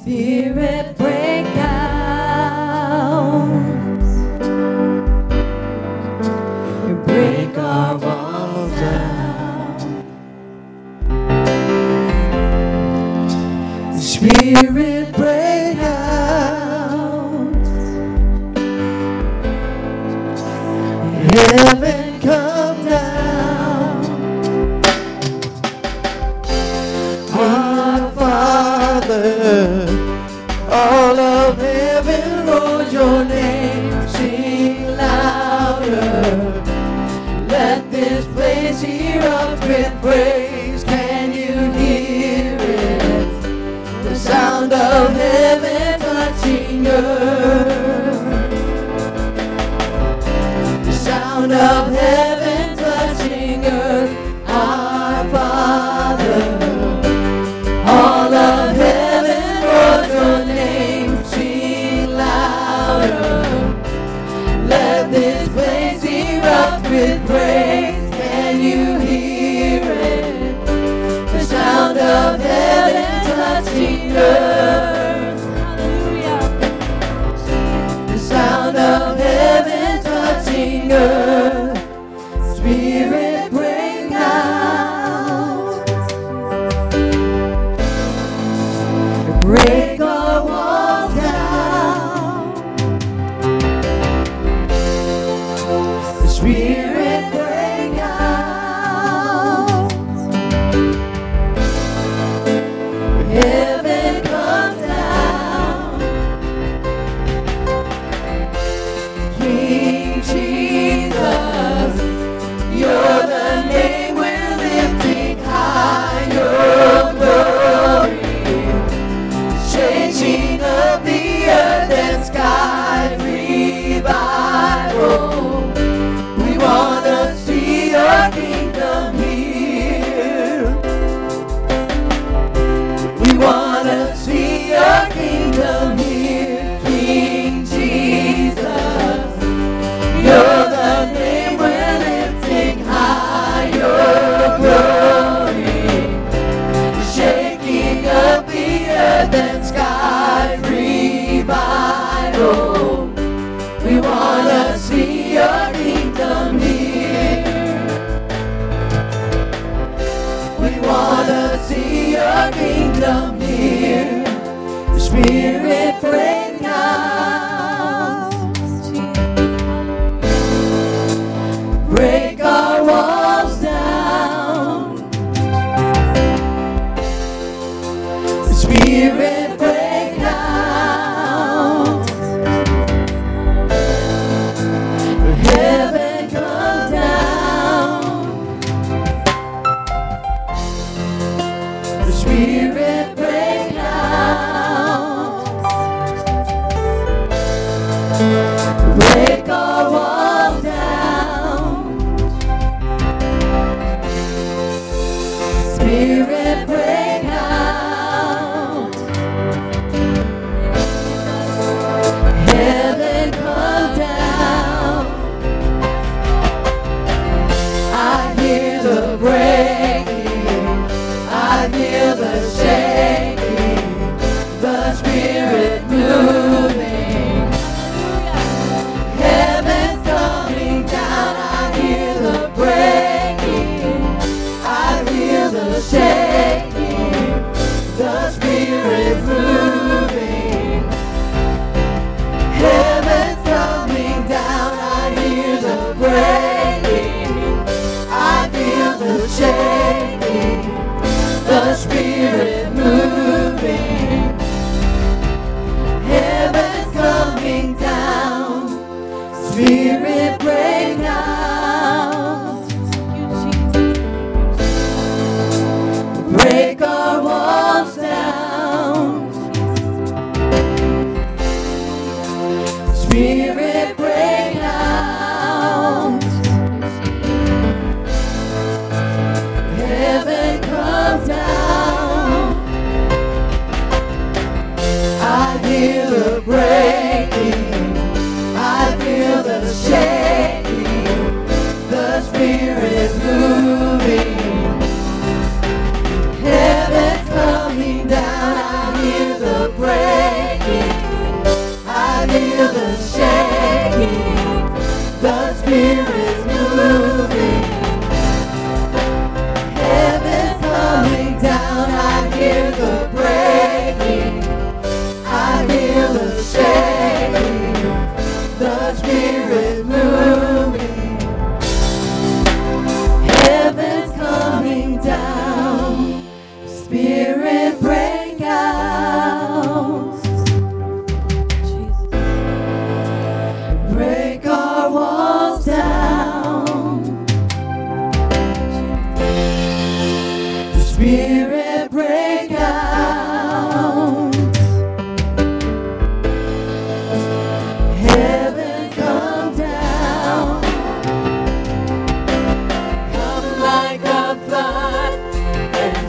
Spirit, break out. You break our walls down. Spirit, break out. Heaven, come down. Our Father, all of heaven rolls your name, sing louder. Let this place erupt with praise. Can you hear it? The sound of heaven touching earth. The sound of heaven touching earth. Our Father, all of heaven roars your name, sing louder. Let this place erupt with praise. Can you hear it? The sound of heaven touching earth. Hallelujah. The sound of heaven touching earth. Spirit, break out. Break our walls down. The Spirit, break out. Heaven, come down. King Jesus, you're the name we're lifting high. Your glory, changing of the earth and sky, revival. We want to see your kingdom here. We want to see your kingdom here. King Jesus, you're the name we're lifting high. Your glory, shaking up the earth and sky, revival. We want to see your kingdom here. We want to see your kingdom here. Spirit, break out. Break our walls down. Spirit, break out. Heaven, come down. The Spirit, break out. Break our walls down. Spirit, break out. Heaven, come down. I hear the breaking, I hear the shaking, the Spirit moving. Heaven's coming down. I hear the breaking, I hear the shaking, the Spirit moving. Heaven's coming down. I hear the breaking, I feel the Spirit break out. Heaven come down. Come like a flood and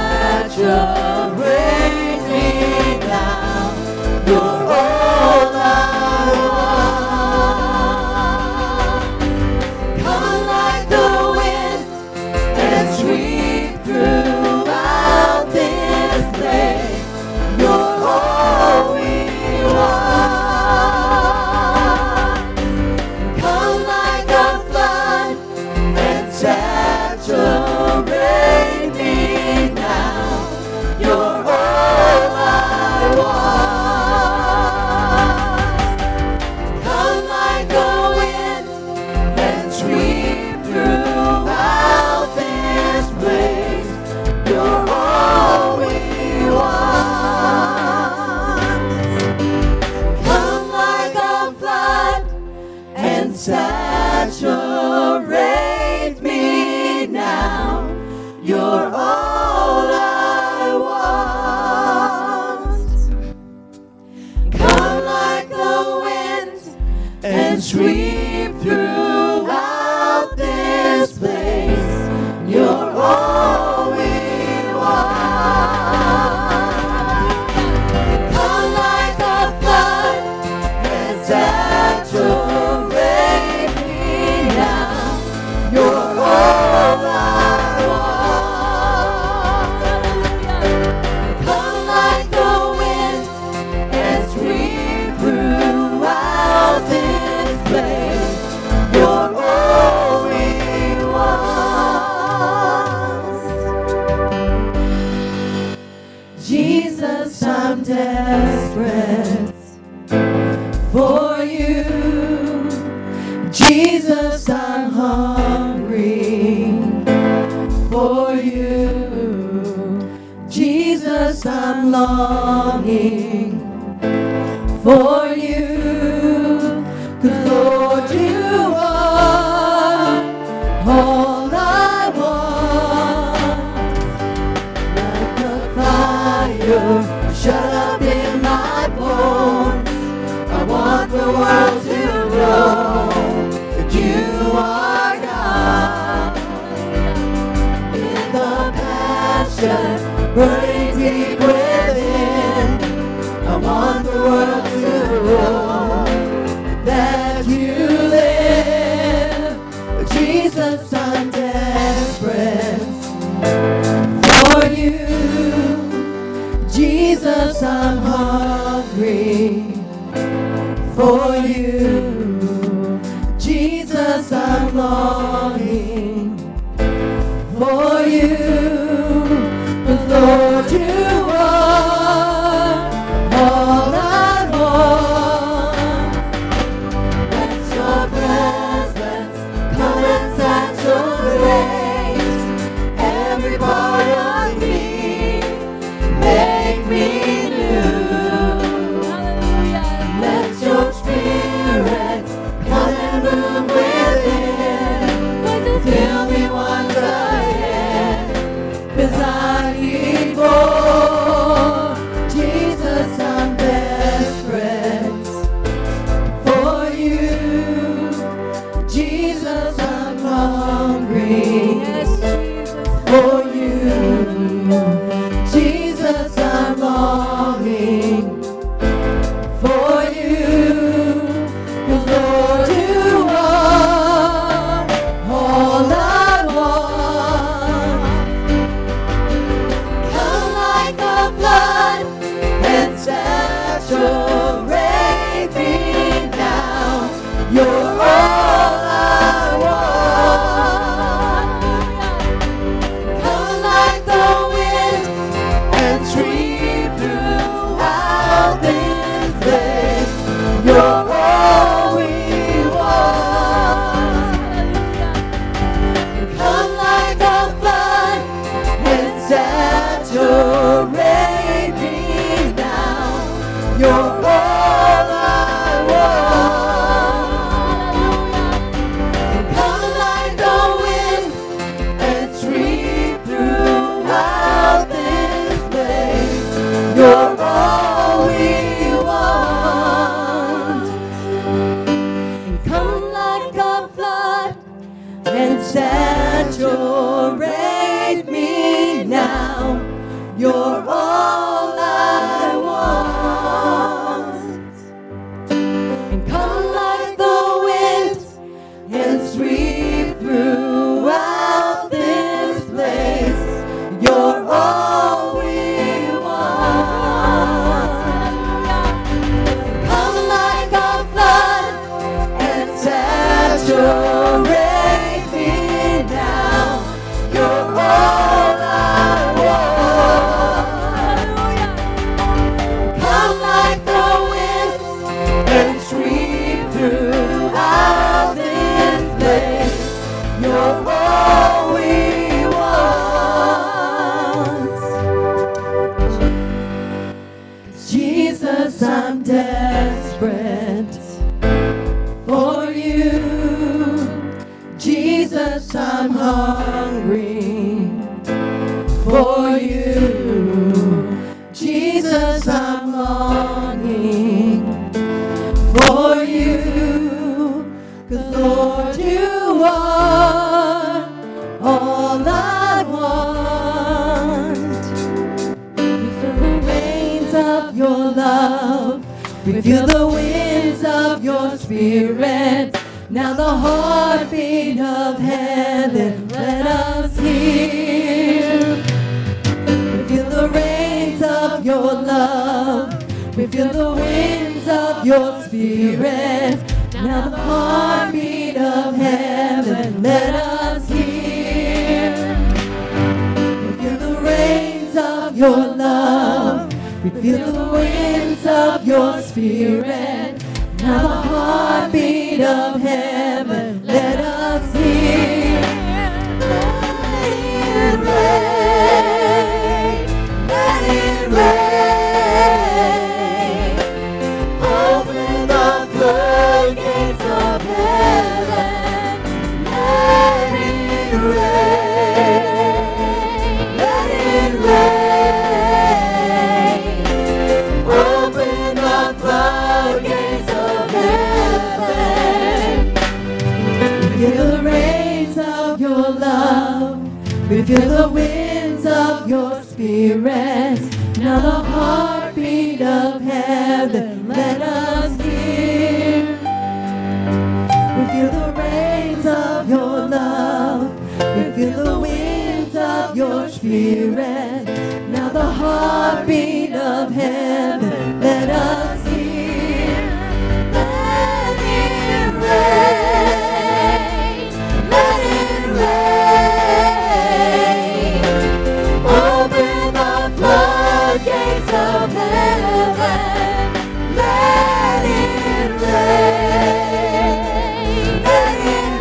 saturate me now. You're all I want. Come like the wind and sweep throughout this place. You're all we want. Come like a flood and saturate me now. You're all I want. Come like a wind and sweep throughout this place. You're all we want. Come like a flood and saturate me now. You're all I want. Come like the wind and sweep throughout this place. You're all we want. Come like a flood and saturate me now. You're all I want. Come like the wind and sweep throughout this place. You're all we want. Jesus, I'm desperate for you. Jesus, I'm hungry for you. Jesus, I'm longing for you. 'Cause Lord, you are all I want. Like a fire shut up in my bones. I want the world to know that you are God. In the passion burning deep within, I want the world to know that you live. Jesus, I'm desperate for you. Jesus, I'm hungry for you. Jesus, I'm longing for you. 'Cause Lord, you are all I want. Let your presence come and saturate every part of me. Make me new. Let your spirit come and move within. Fill me once again. You're all I want. And come like the wind and sweep throughout this place. You're all we want. And come like a flood and saturate me now. You're all I want. Come like the wind and sweep throughout this place. You're all we want. Jesus, I'm desperate for you. Jesus, I'm hungry for you. Jesus, I'm longing for you. 'Cause Lord, you are all I want. We feel the rains of your love. We feel the winds of your spirit. Now the heartbeat of heaven, let us hear. We feel the rains of your love. We feel the winds of your spirit. Now the heartbeat of heaven, let us hear. We feel the rains of your love. We feel the winds of your spirit. Now the heartbeat of heaven, let us hear. Let it rain, let it rain. Open the floodgates of heaven. Let it rain, let it rain. Open the floodgates of heaven. We feel the rains of your love. We feel the winds of your spirit. Now the heartbeat of heaven, let us hear. We feel the rains of your love. We feel the winds of your spirit. Now the heartbeat of heaven, let us hear. Let it rain, let it rain. Open the floodgates of heaven. Let it rain, let it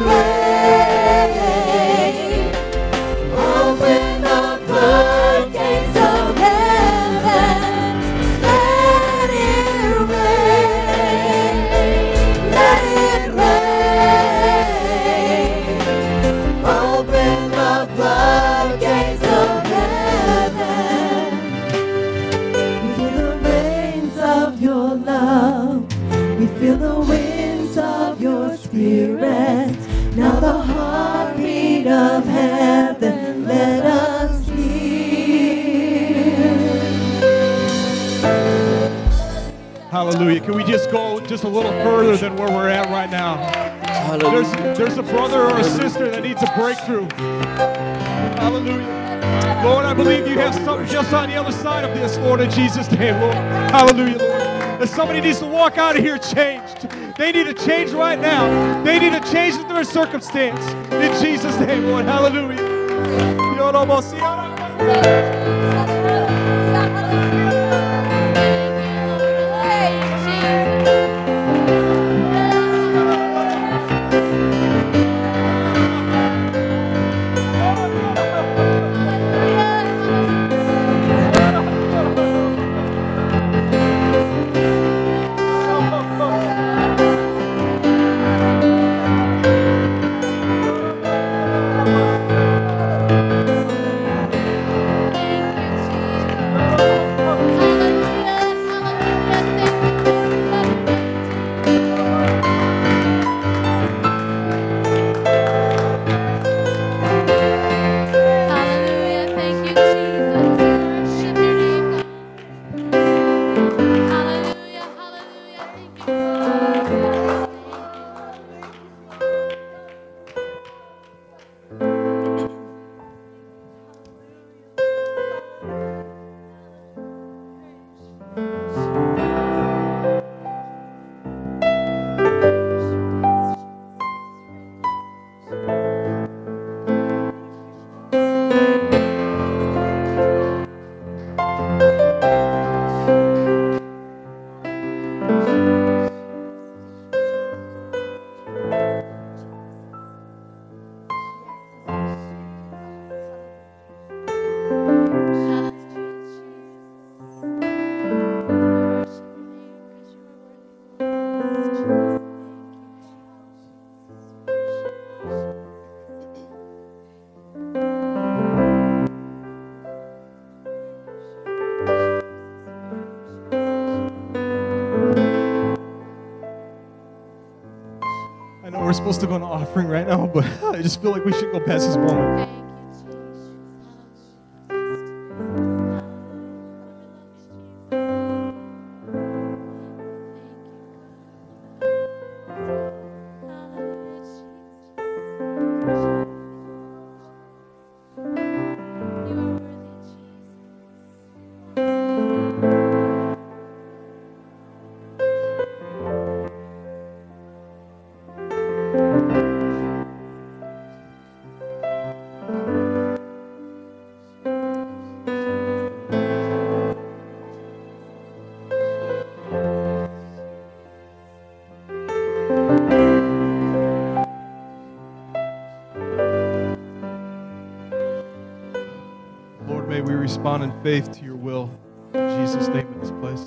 rain. Open the floodgates of heaven. Let it rain, let it rain. Open the floodgates of heaven. We feel the rains of your love. We feel the winds of your spirit. Now the heartbeat of heaven, let us hear. Hallelujah. Can we just go just a little further than where we're at right now? There's a brother or a sister that needs a breakthrough. Hallelujah. Lord, I believe you have something just on the other side of this, Lord, in Jesus' name, Lord. Hallelujah, Lord. If somebody needs to walk out of here changed, they need a change right now. They need a change in their circumstance. In Jesus' name, Lord. Hallelujah. we're supposed to go on offering right now, but I just feel like we should go past this moment. May we respond in faith to your will. In Jesus' name in this place.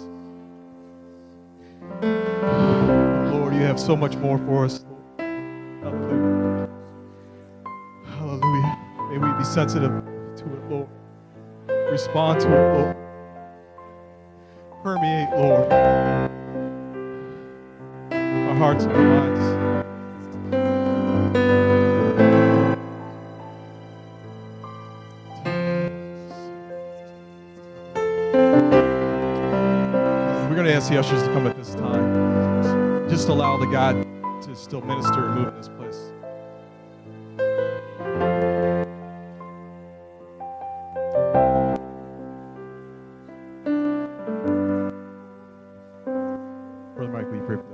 Lord, you have so much more for us. Hallelujah. Hallelujah. May we be sensitive to it, Lord. Respond to it, Lord. Permeate, Lord, our hearts and our minds. We're going to ask the ushers to come at this time. Just allow the God to still minister and move in this place. Brother Mike, will you pray for that?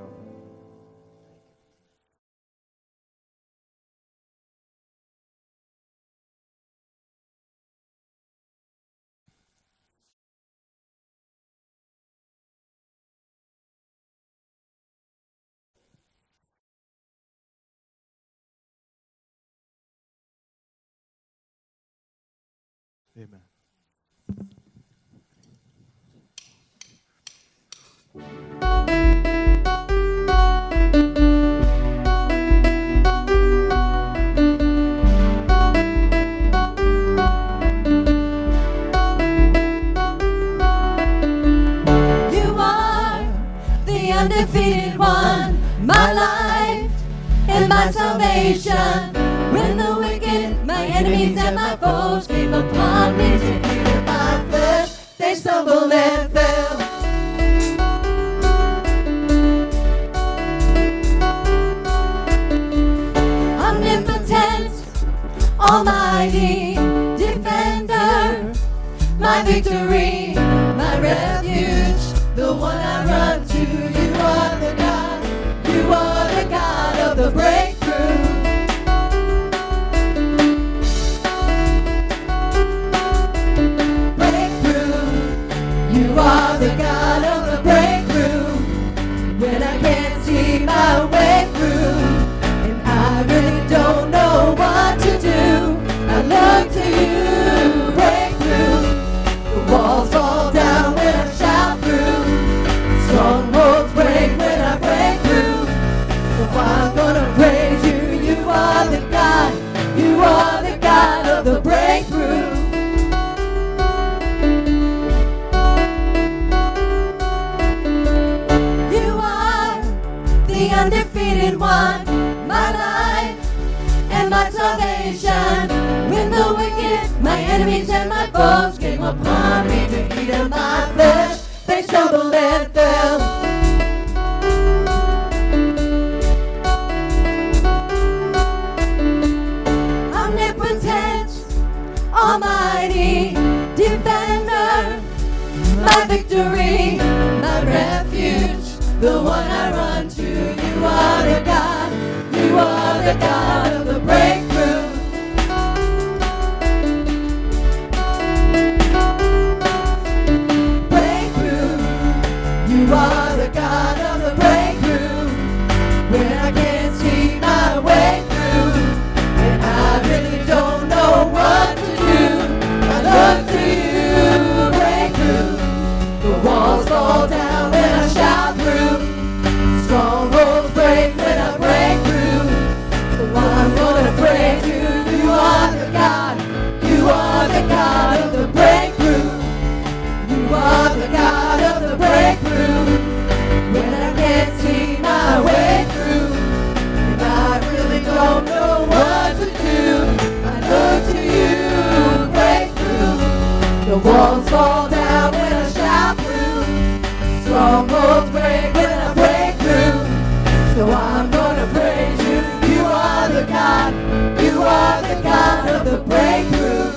Amen. You are the undefeated one, my life and my salvation. When the wicked, my enemies and my foes came upon me to eat my flesh, they stumbled and fell. Omnipotent, almighty, defender, my victory, my refuge, the one I run to. You are the God, you are the God of the breakthrough. You are the God of the breakthrough. When I can't see my way through, and I really don't know what to do, I look to you. Breakthrough. The walls fall down when I shout through. Strongholds break when I break through. So I'm gonna praise you. You are the God. You are the God of the breakthrough. Undefeated one, my life and my salvation. When the wicked, my enemies and my foes came upon me to eat of my flesh, they stumbled and fell. Omnipotent, almighty, defender, my victory, my refuge, the one I run to. You are the God, you are the God of the breakthrough. Breakthrough, you are the God of the breakthrough. When I can't see my way through, and I really don't know what to do, I look to you. Breakthrough, the walls fall down when I shout through. Strongholds break when I break through. So I'm gonna praise you. You are the God. You are the God of the breakthrough. You are the God of the breakthrough. When I can't see my way through, and I walls fall down when I shout through. Strongholds break when I break through. So I'm gonna praise you. You are the God. You are the God of the breakthrough.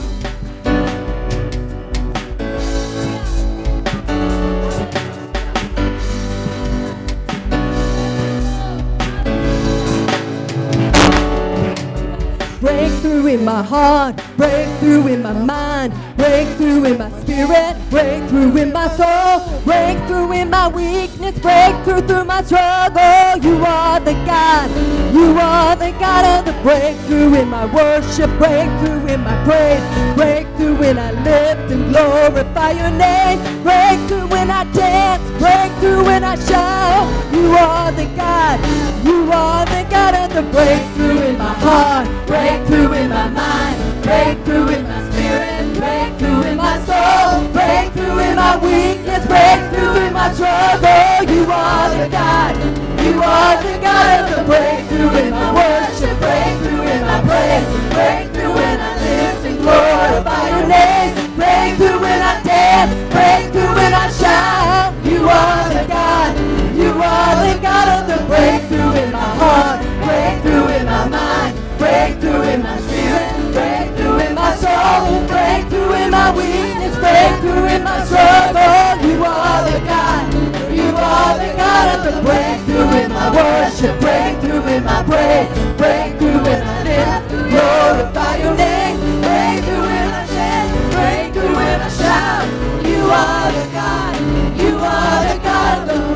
Breakthrough in my heart, breakthrough in my mind, breakthrough in my spirit, breakthrough in my soul, breakthrough in my weakness, breakthrough through my struggle. You are the God, you are the God of the breakthrough in my worship, breakthrough in my praise, breakthrough when I lift and glorify your name, breakthrough when I dance, breakthrough when I shout. You are the God, you are the God of the breakthrough in my heart, breakthrough in my mind, breakthrough in my spirit, breakthrough in my soul, breakthrough in my weakness, breakthrough in my struggle. You are the God, you are the God of the breakthrough in my worship, breakthrough in my praise, breakthrough when I lift and glorify your name, breakthrough when I dance, breakthrough when I shout. You are the God, you are the God of the breakthrough in my heart, breakthrough in my mind, breakthrough in my spirit, breakthrough in my soul, breakthrough in my weakness, breakthrough in my struggle. You are the God, you are the God of the breakthrough in my worship, breakthrough in my praise, breakthrough when I live, glorify your name, breakthrough when I dance, breakthrough when I shout. You are the God, you are the God of the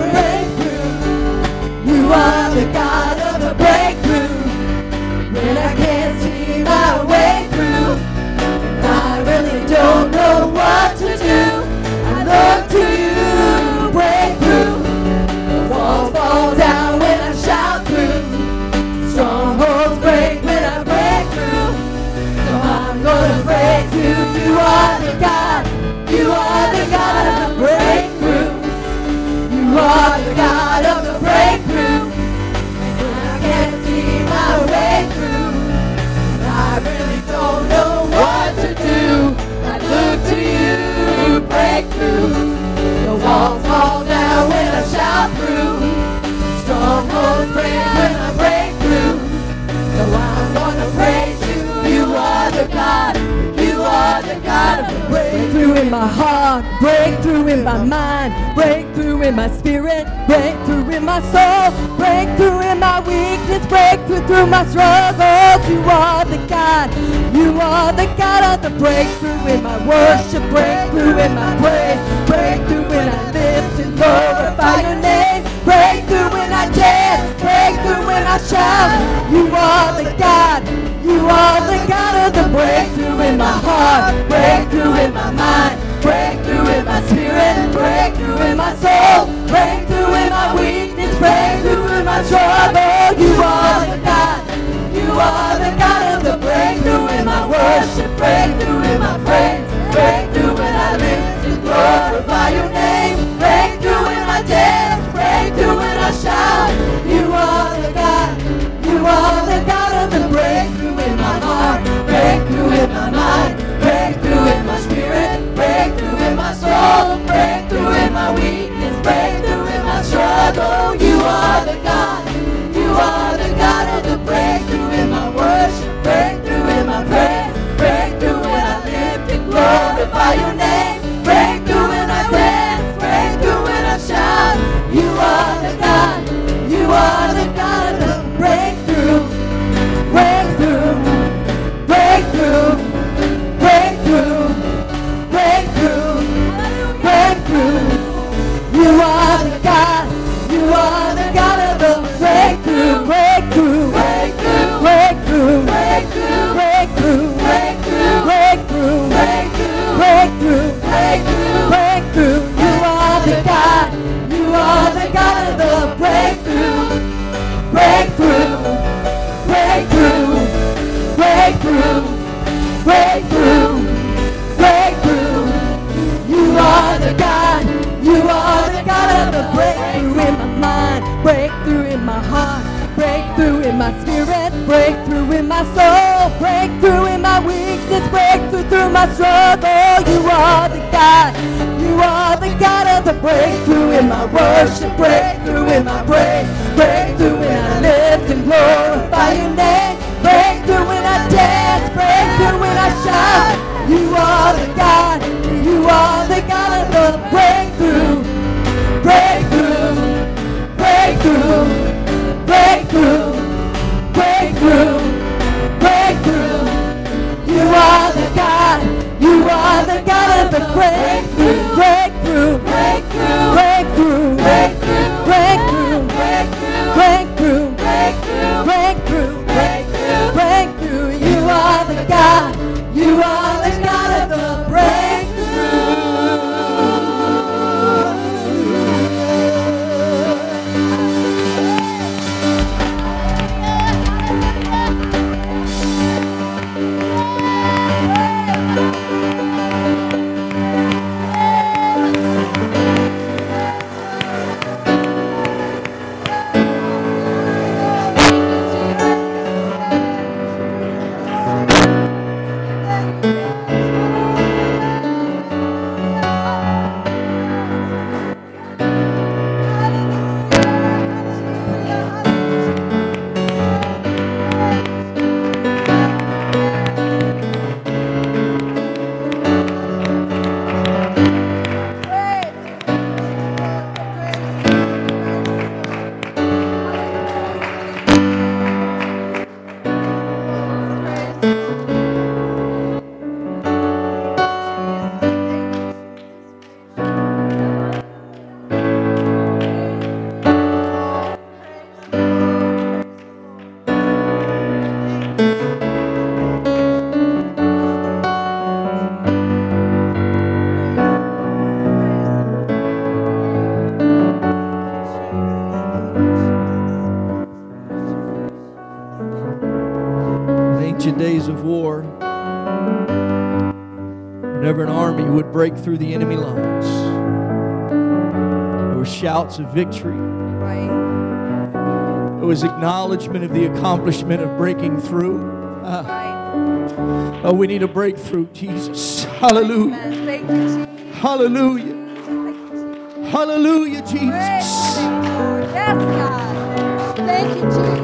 breakthrough, you are the God of the breakthrough. When I can't see my way through, and I really don't know what to do, I look to you, breakthrough. The walls fall down when I shout through, strongholds break when I break through. So I'm gonna praise you. You are the God, you are the God of the breakthrough. You are the God of the breakthrough. When I can't see my way through, I really don't know what to do, I look to you, breakthrough. The walls fall down when I shout through, strongholds break when I break through. So I'm gonna praise you. You are the God, you are the God of the breakthrough in my heart, breakthrough in my mind, breakthrough in my spirit, breakthrough in my soul, breakthrough in my weakness, breakthrough through my struggles. You are the God, you are the God of the breakthrough in my worship, breakthrough in my praise, breakthrough when I lift and glorify your name, breakthrough when I dance, breakthrough when I shout. You are the God, you are the God of the breakthrough in my heart, breakthrough in my mind, breakthrough in my spirit, breakthrough in my soul, breakthrough in my weakness, breakthrough in my struggle. You are the God, you are the God of the breakthrough in my worship, breakthrough in my praise, breakthrough when I lift and glorify your name, breakthrough when I dance, breakthrough when I shout. You are the God, you are the God of the breakthrough in my heart, breakthrough in my mind, breakthrough in my spirit, breakthrough in my soul, breakthrough in my weakness, breakthrough in my struggle. You are the God, you are the God of the breakthrough in my worship, breakthrough in my praise, breakthrough when I lift and glorify your name, breakthrough when I dance, breakthrough when I shout. You are the God, you are the God of the breakthrough, breakthrough, breakthrough, breakthrough, breakthrough, breakthrough. You are the God, you are the God of the breakthrough, breakthrough, breakthrough, breakthrough, breakthrough, breakthrough, breakthrough, breakthrough, breakthrough, breakthrough, breakthrough. You are the God, you are the God of the breakthrough, breakthrough, breakthrough, breakthrough, breakthrough, breakthrough. You are the God, you are the God of the breakthrough in my mind, breakthrough in my heart, breakthrough in my spirit, breakthrough in my soul, breakthrough in my weakness, breakthrough through my struggle. You are the God. You are the God of the breakthrough in my worship, breakthrough in my praise, breakthrough when I lift and glorify your name, breakthrough when I dance, breakthrough when I shout. You are the God. You are the God of the breakthrough, breakthrough, breakthrough, breakthrough, breakthrough, breakthrough. You are the God. You are the God of the breakthrough, breakthrough, breakthrough, breakthrough, breakthrough, breakthrough, breakthrough, breakthrough, breakthrough, breakthrough, breakthrough. You are the God. You are the God of the breakthrough. Days of war, whenever an army would break through the enemy lines, there were shouts of victory. Right. It was acknowledgement of the accomplishment of breaking through. Oh, we need a breakthrough, Jesus. Hallelujah. Thank you, Jesus. Hallelujah. Hallelujah, Jesus. Yes, God. Thank you, Jesus.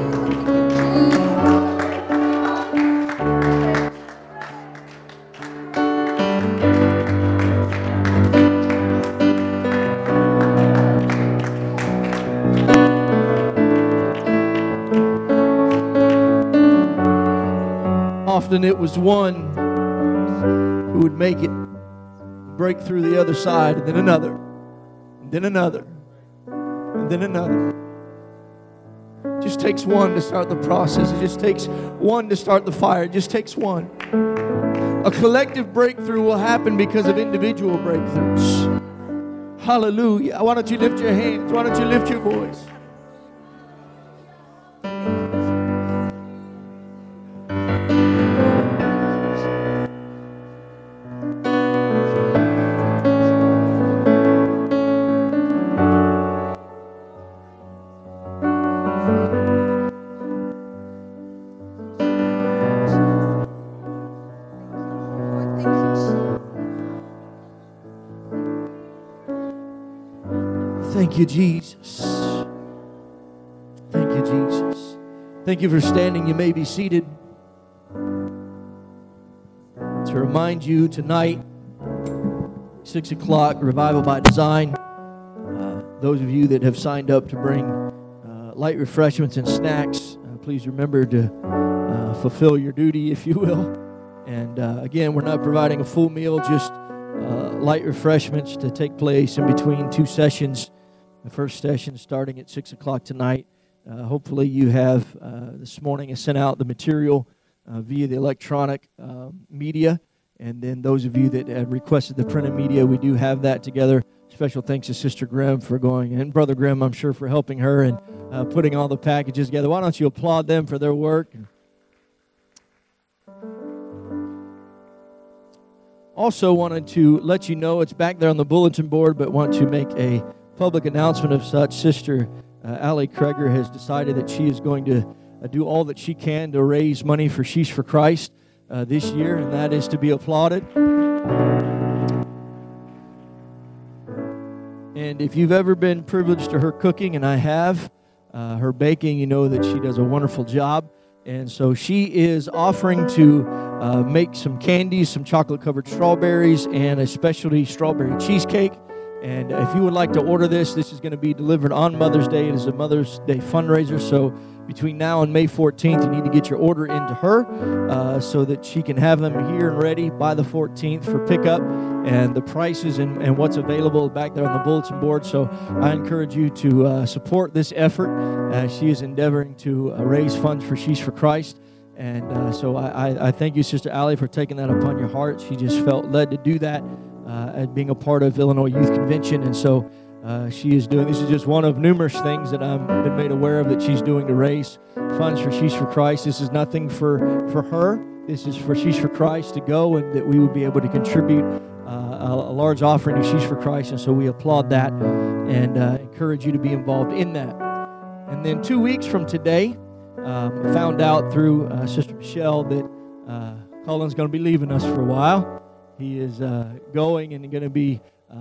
Often it was one who would make it, break through the other side, and then another, and then another, and then another. It just takes one to start the process. It just takes one to start the fire. It just takes one. A collective breakthrough will happen because of individual breakthroughs. Hallelujah. Why don't you lift your hands? Why don't you lift your voice? Thank you, Jesus. Thank you, Jesus. Thank you for standing. You may be seated. To remind you tonight, 6 o'clock, Revival by Design. Those of you that have signed up to bring light refreshments and snacks, please remember to fulfill your duty, if you will. And again, we're not providing a full meal, just light refreshments to take place in between two sessions. The first session starting at 6 o'clock tonight. Hopefully you have, this morning, I sent out the material via the electronic media. And then those of you that had requested the printed media, we do have that together. Special thanks to Sister Grimm for going, and Brother Grimm, I'm sure, for helping her and putting all the packages together. Why don't you applaud them for their work? Also wanted to let you know, it's back there on the bulletin board, but want to make a public announcement of such. Sister Allie Kreger has decided that she is going to do all that she can to raise money for She's for Christ this year, and that is to be applauded. And if you've ever been privileged to her cooking, and I have, her baking, you know that she does a wonderful job. And so she is offering to make some candies, some chocolate-covered strawberries, and a specialty strawberry cheesecake. And if you would like to order this is going to be delivered on Mother's Day. It is a Mother's Day fundraiser. So between now and May 14th, you need to get your order into her so that she can have them here and ready by the 14th for pickup. And the prices and what's available back there on the bulletin board. So I encourage you to support this effort. She is endeavoring to raise funds for She's for Christ. And so I thank you, Sister Allie, for taking that upon your heart. She just felt led to do that as being a part of Illinois Youth Convention. And so she is doing, this is just one of numerous things that I've been made aware of that she's doing to raise funds for She's for Christ. This is nothing for her. This is for She's for Christ to go, and that we would be able to contribute a large offering to She's for Christ. And so we applaud that and encourage you to be involved in that. And then 2 weeks from today, I found out through Sister Michelle that Colin's going to be leaving us for a while. He is going and going to be,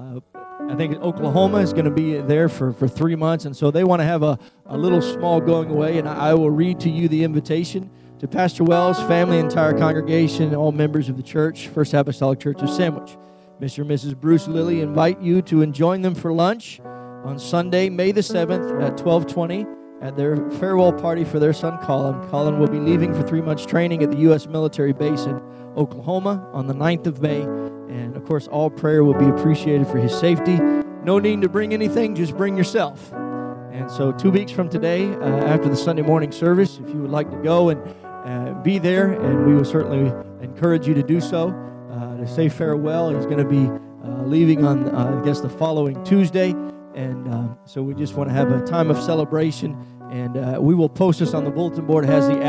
I think Oklahoma is going to be there for 3 months. And so they want to have a little small going away. And I will read to you the invitation to Pastor Wells, family, entire congregation, and all members of the church, First Apostolic Church of Sandwich. Mr. and Mrs. Bruce Lilly invite you to join them for lunch on Sunday, May the 7th at 12:20 at their farewell party for their son, Colin. Colin will be leaving for 3 months training at the U.S. military base in Oklahoma on the 9th of May. And, of course, all prayer will be appreciated for his safety. No need to bring anything, just bring yourself. And so 2 weeks from today, after the Sunday morning service, if you would like to go and be there, and we will certainly encourage you to do so, to say farewell. He's going to be leaving on, I guess, the following Tuesday. And so we just want to have a time of celebration. And we will post this on the bulletin board. It has the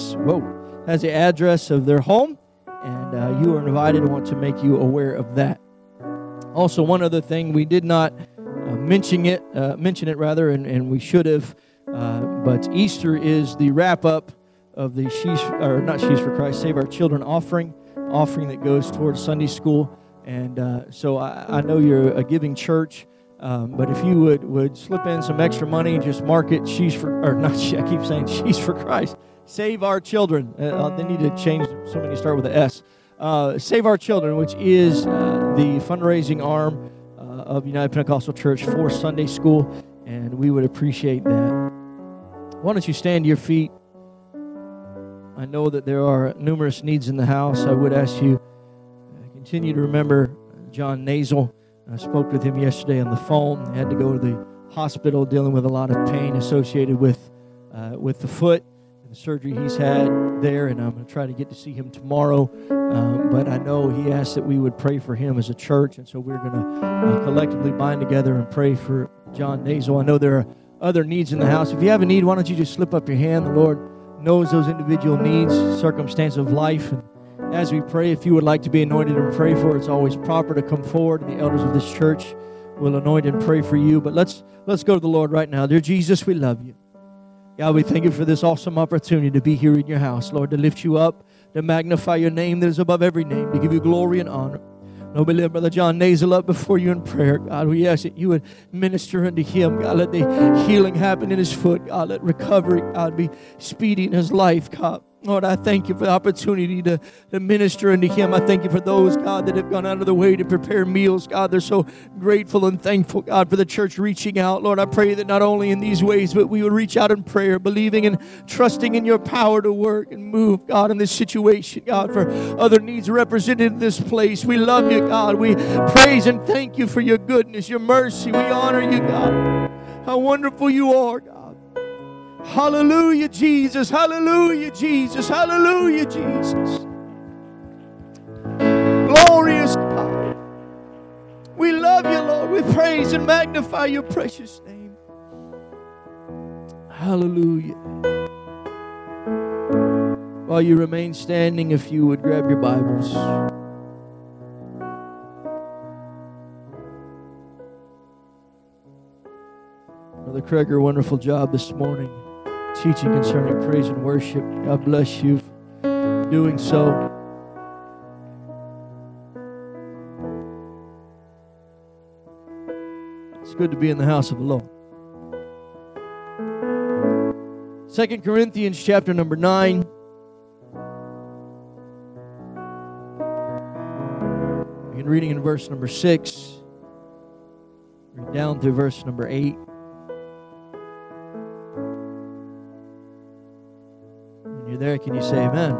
address of their home. And you are invited. I want to make you aware of that. Also, one other thing, we did not mention it, and we should have. But Easter is the wrap-up of the She's for Christ, Save Our Children offering that goes towards Sunday school. And so I know you're a giving church, but if you would slip in some extra money and just mark it She's for Christ. Save Our Children. They need to change, so many start with an S. Save Our Children, which is the fundraising arm of United Pentecostal Church for Sunday school, and we would appreciate that. Why don't you stand to your feet? I know that there are numerous needs in the house. I would ask you continue to remember John Nazel. I spoke with him yesterday on the phone. He had to go to the hospital dealing with a lot of pain associated with the foot and the surgery he's had there, and I'm going to try to get to see him tomorrow. But I know he asked that we would pray for him as a church, and so we're going to collectively bind together and pray for John Nazel. I know there are other needs in the house. If you have a need, why don't you just slip up your hand? The Lord knows those individual needs, circumstance of life. And as we pray, if you would like to be anointed and pray for, it's always proper to come forward. The elders of this church will anoint and pray for you. But let's go to the Lord right now. Dear Jesus, we love you. God, we thank you for this awesome opportunity to be here in your house, Lord, to lift you up, to magnify your name that is above every name, to give you glory and honor. Lord, we lift Brother John Nazel up before you in prayer. God, we ask that you would minister unto him. God, let the healing happen in his foot. God, let recovery, God, be speedy in his life, God. Lord, I thank you for the opportunity to minister unto him. I thank you for those, God, that have gone out of their way to prepare meals. God, they're so grateful and thankful, God, for the church reaching out. Lord, I pray that not only in these ways, but we would reach out in prayer, believing and trusting in your power to work and move, God, in this situation, God, for other needs represented in this place. We love you, God. We praise and thank you for your goodness, your mercy. We honor you, God. How wonderful you are, God. Hallelujah, Jesus. Hallelujah, Jesus. Hallelujah, Jesus. Glorious God. We love you, Lord. We praise and magnify your precious name. Hallelujah. While you remain standing, if you would grab your Bibles. Brother Kreger, wonderful job this morning teaching concerning praise and worship. God bless you for doing so. It's good to be in the house of the Lord. 2 Corinthians chapter number 9. Begin reading in verse number 6. Read down through verse number 8. When you're there, can you say amen?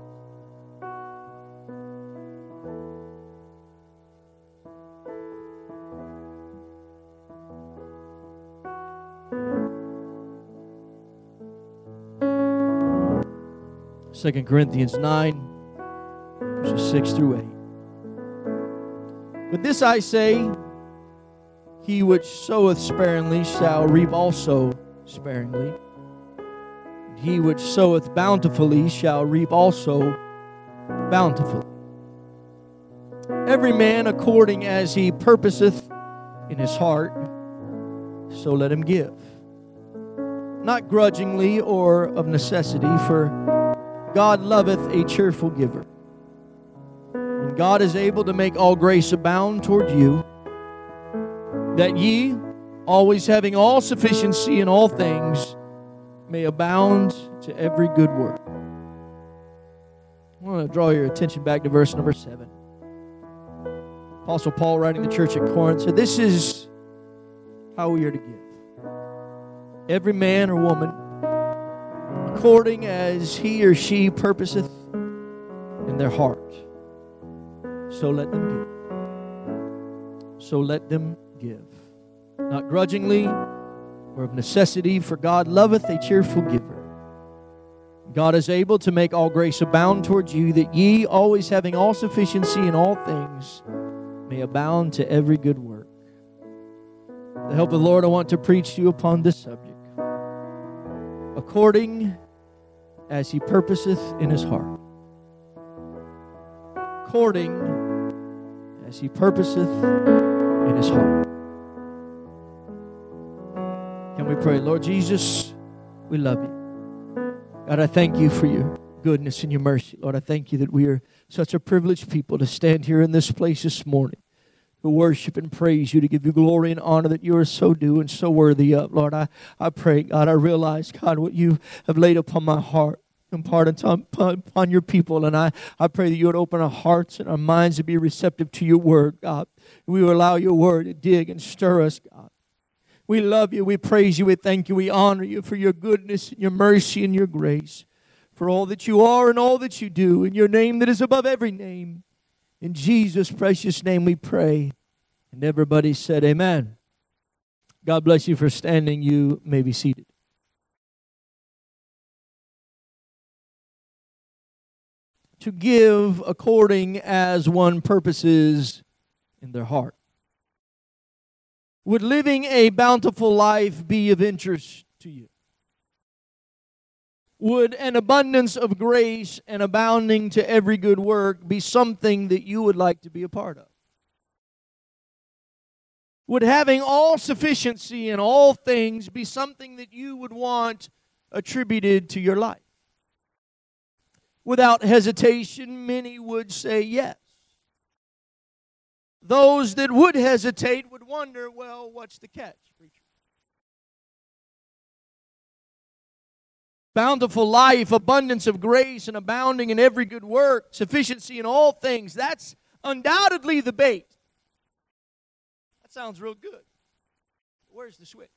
Second Corinthians 9, verses 6 through 8. But this I say, he which soweth sparingly shall reap also sparingly. And he which soweth bountifully shall reap also bountifully. Every man according as he purposeth in his heart, so let him give. Not grudgingly or of necessity, for God loveth a cheerful giver. And God is able to make all grace abound toward you, that ye, always having all sufficiency in all things, may abound to every good work. I want to draw your attention back to verse number 7. Apostle Paul, writing to the church at Corinth, said, this is how we are to give. Every man or woman, according as he or she purposeth in their heart, so let them give. So let them give. Not grudgingly or of necessity, for God loveth a cheerful giver. God is able to make all grace abound towards you, that ye, always having all sufficiency in all things, may abound to every good work. With the help of the Lord, I want to preach to you upon this subject. According as he purposeth in his heart. According as he purposeth in his heart. Can we pray? Lord Jesus, we love you. God, I thank you for your goodness and your mercy. Lord, I thank you that we are such a privileged people to stand here in this place this morning, to worship and praise you, to give you glory and honor that you are so due and so worthy of. Lord, I pray, God, I realize, God, what you have laid upon my heart, impart upon your people, and I pray that you would open our hearts and our minds to be receptive to your word, God. We will allow your word to dig and stir us, God. We love you, we praise you, we thank you, we honor you for your goodness and your mercy and your grace, for all that you are and all that you do, in your name that is above every name. In Jesus' precious name we pray. And everybody said amen. God bless you for standing. You may be seated. To give according as one purposes in their heart. Would living a bountiful life be of interest to you? Would an abundance of grace and abounding to every good work be something that you would like to be a part of? Would having all sufficiency in all things be something that you would want attributed to your life? Without hesitation, many would say yes. Those that would hesitate would wonder, well, what's the catch, preacher? Bountiful life, abundance of grace, and abounding in every good work, sufficiency in all things, that's undoubtedly the bait. That sounds real good. Where's the switch?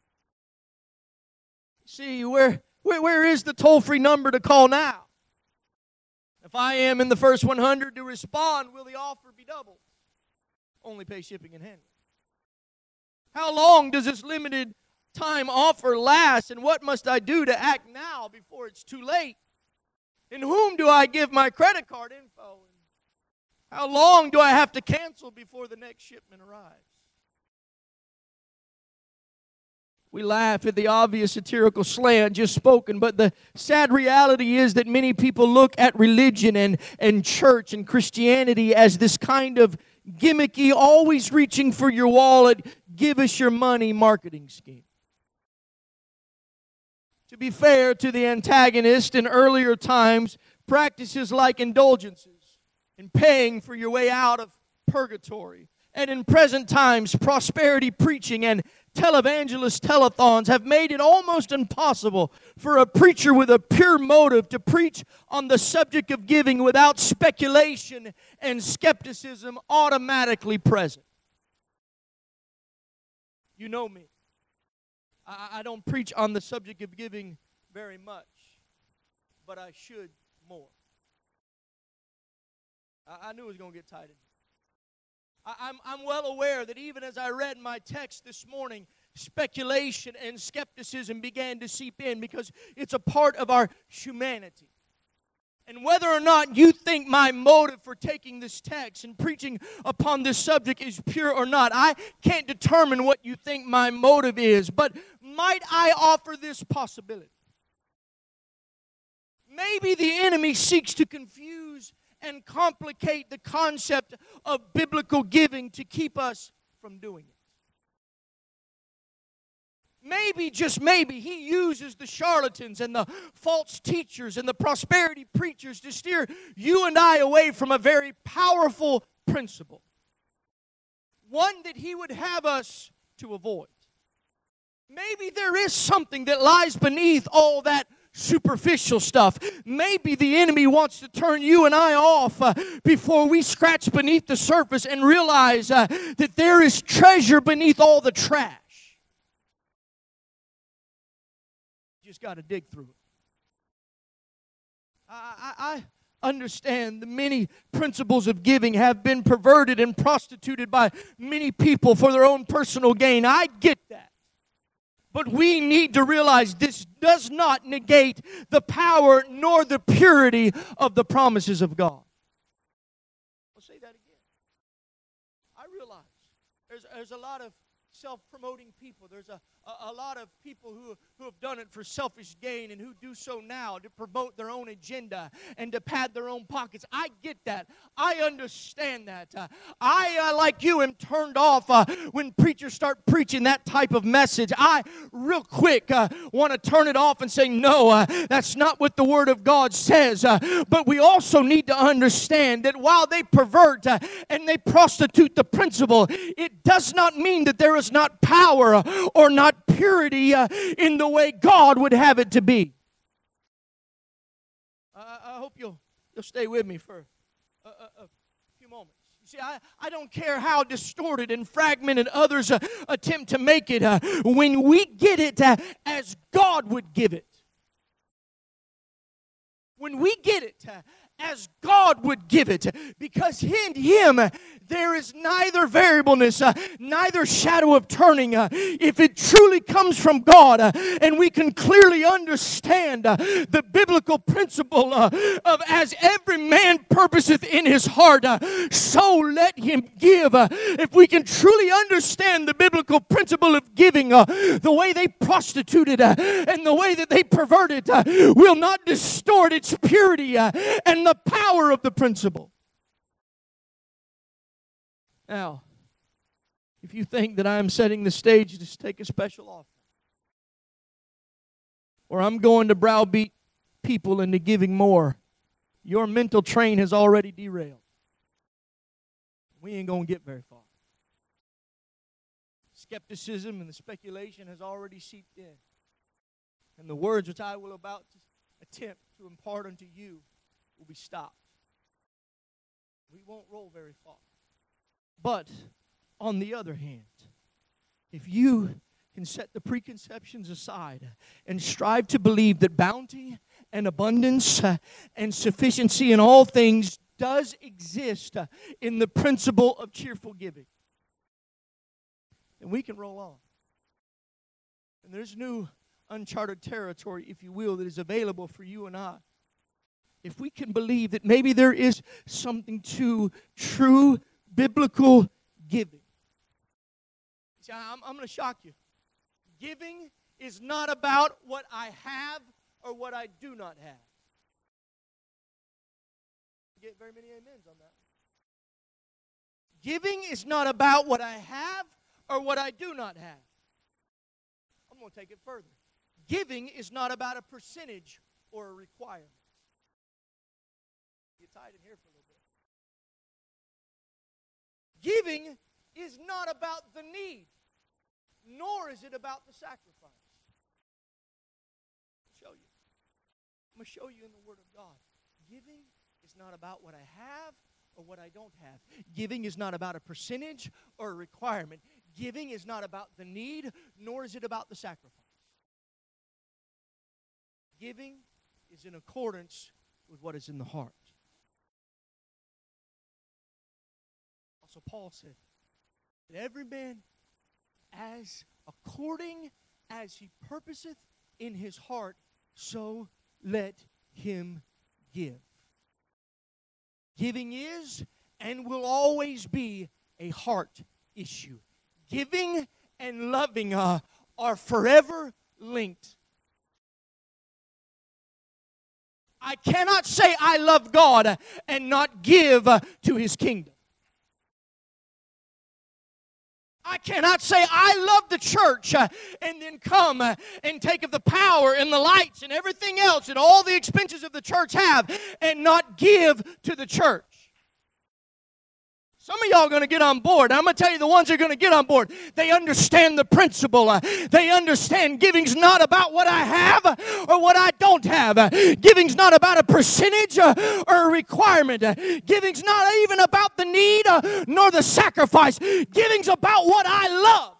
See, where is the toll-free number to call now? If I am in the first 100 to respond, will the offer be doubled? Only pay shipping and handling. How long does this limited time offer last, and what must I do to act now before it's too late? And whom do I give my credit card info? How long do I have to cancel before the next shipment arrives? We laugh at the obvious satirical slant just spoken, but the sad reality is that many people look at religion and church and Christianity as this kind of gimmicky, always reaching for your wallet, give us your money marketing scheme. To be fair to the antagonist, in earlier times, practices like indulgences and paying for your way out of purgatory And in present times, prosperity preaching and televangelist telethons have made it almost impossible for a preacher with a pure motive to preach on the subject of giving without speculation and skepticism automatically present. You know me. I don't preach on the subject of giving very much, but I should more. I knew it was going to get tight in here. I'm well aware that even as I read my text this morning, speculation and skepticism began to seep in because it's a part of our humanity. And whether or not you think my motive for taking this text and preaching upon this subject is pure or not, I can't determine what you think my motive is. But might I offer this possibility? Maybe the enemy seeks to confuse and complicate the concept of biblical giving to keep us from doing it. Maybe, just maybe, he uses the charlatans and the false teachers and the prosperity preachers to steer you and I away from a very powerful principle. One that he would have us to avoid. Maybe there is something that lies beneath all that superficial stuff. Maybe the enemy wants to turn you and I off before we scratch beneath the surface and realize that there is treasure beneath all the trash. Just got to dig through it. I understand the many principles of giving have been perverted and prostituted by many people for their own personal gain. I get that. But we need to realize this does not negate the power nor the purity of the promises of God. I'll say that again. I realize there's a lot of self-promoting people. There's a lot of people who have done it for selfish gain and who do so now to promote their own agenda and to pad their own pockets. I get that. I understand that. I like you, am turned off when preachers start preaching that type of message. I, real quick, want to turn it off and say, no, that's not what the Word of God says. But we also need to understand that while they pervert and they prostitute the principle, it does not mean that there is not power or not purity in the way God would have it to be. I hope you'll stay with me for a few moments. You see, I don't care how distorted and fragmented others attempt to make it. When we get it as God would give it. When we get it as God would give it, because in Him there is neither variableness, neither shadow of turning. If it truly comes from God, and we can clearly understand the biblical principle of as every man purposeth in his heart, so let him give. If we can truly understand the biblical principle of giving, the way they prostituted and the way that they perverted will not distort its purity and the power of the principle. Now, if you think that I'm setting the stage to take a special offering, or I'm going to browbeat people into giving more, your mental train has already derailed. We ain't going to get very far. Skepticism and the speculation has already seeped in. And the words which I will about to attempt to impart unto you will be stopped. We won't roll very far. But, on the other hand, if you can set the preconceptions aside and strive to believe that bounty and abundance and sufficiency in all things does exist in the principle of cheerful giving, then we can roll on. And there's new uncharted territory, if you will, that is available for you and I. If we can believe that maybe there is something to true biblical giving. See, I'm going to shock you. Giving is not about what I have or what I do not have. I get very many amens on that. Giving is not about what I have or what I do not have. I'm going to take it further. Giving is not about a percentage or a requirement. Get tied in here for a little bit. Giving is not about the need, nor is it about the sacrifice. I'll show you. I'm going to show you in the Word of God. Giving is not about what I have or what I don't have. Giving is not about a percentage or a requirement. Giving is not about the need, nor is it about the sacrifice. Giving is in accordance with what is in the heart. Also, Paul said that every man, as according as he purposeth in his heart, so let him give. Giving is and will always be a heart issue. Giving and loving are forever linked. I cannot say I love God and not give to His kingdom. I cannot say I love the church and then come and take of the power and the lights and everything else and all the expenses of the church have and not give to the church. Some of y'all are going to get on board. I'm going to tell you the ones that are going to get on board. They understand the principle. They understand giving's not about what I have or what I don't have. Giving's not about a percentage or a requirement. Giving's not even about the need nor the sacrifice. Giving's about what I love.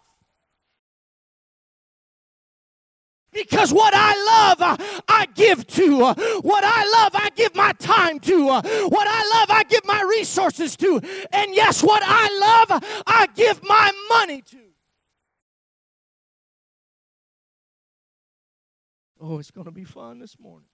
Because what I love, I give to. What I love, I give my time to. What I love, I give my resources to. And yes, what I love, I give my money to. Oh, it's going to be fun this morning.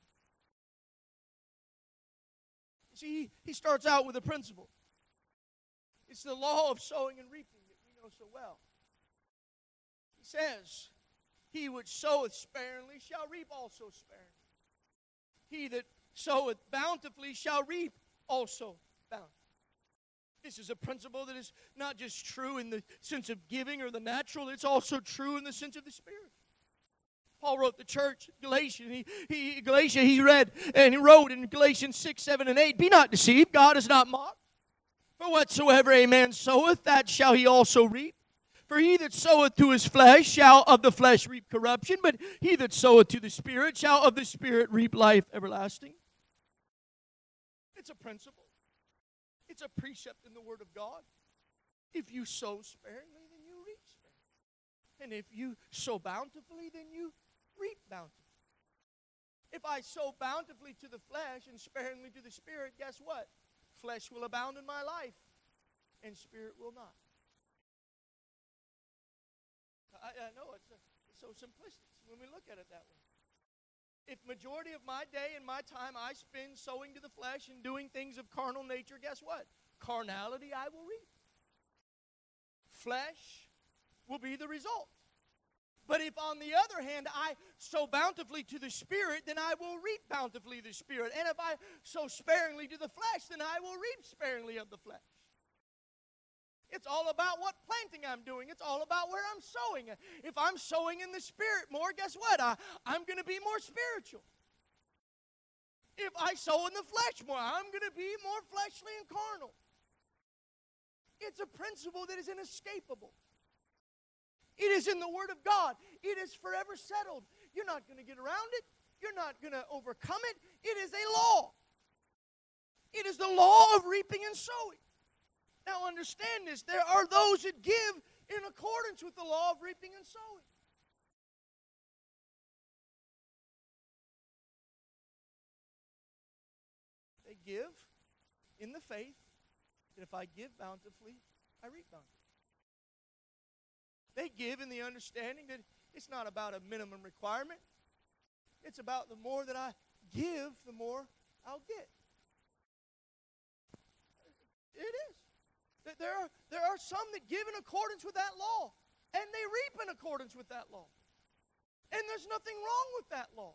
See, he starts out with a principle. It's the law of sowing and reaping that we know so well. He says, he which soweth sparingly shall reap also sparingly. He that soweth bountifully shall reap also bountifully. This is a principle that is not just true in the sense of giving or the natural, it's also true in the sense of the Spirit. Paul wrote the church, Galatians, he read and he wrote in Galatians 6, 7, and 8, be not deceived, God is not mocked. For whatsoever a man soweth, that shall he also reap. For he that soweth to his flesh shall of the flesh reap corruption, but he that soweth to the Spirit shall of the Spirit reap life everlasting. It's a principle. It's a precept in the Word of God. If you sow sparingly, then you reap sparingly. And if you sow bountifully, then you reap bountifully. If I sow bountifully to the flesh and sparingly to the Spirit, guess what? Flesh will abound in my life, and Spirit will not. I know it's so simplistic when we look at it that way. If majority of my day and my time I spend sowing to the flesh and doing things of carnal nature, guess what? Carnality I will reap. Flesh will be the result. But if on the other hand I sow bountifully to the Spirit, then I will reap bountifully the Spirit. And if I sow sparingly to the flesh, then I will reap sparingly of the flesh. It's all about what planting I'm doing. It's all about where I'm sowing. If I'm sowing in the Spirit more, guess what? I'm going to be more spiritual. If I sow in the flesh more, I'm going to be more fleshly and carnal. It's a principle that is inescapable. It is in the Word of God. It is forever settled. You're not going to get around it. You're not going to overcome it. It is a law. It is the law of reaping and sowing. Now understand this, there are those that give in accordance with the law of reaping and sowing. They give in the faith that if I give bountifully, I reap bountifully. They give in the understanding that it's not about a minimum requirement. It's about the more that I give, the more I'll get. It is. There are some that give in accordance with that law, and they reap in accordance with that law. And there's nothing wrong with that law.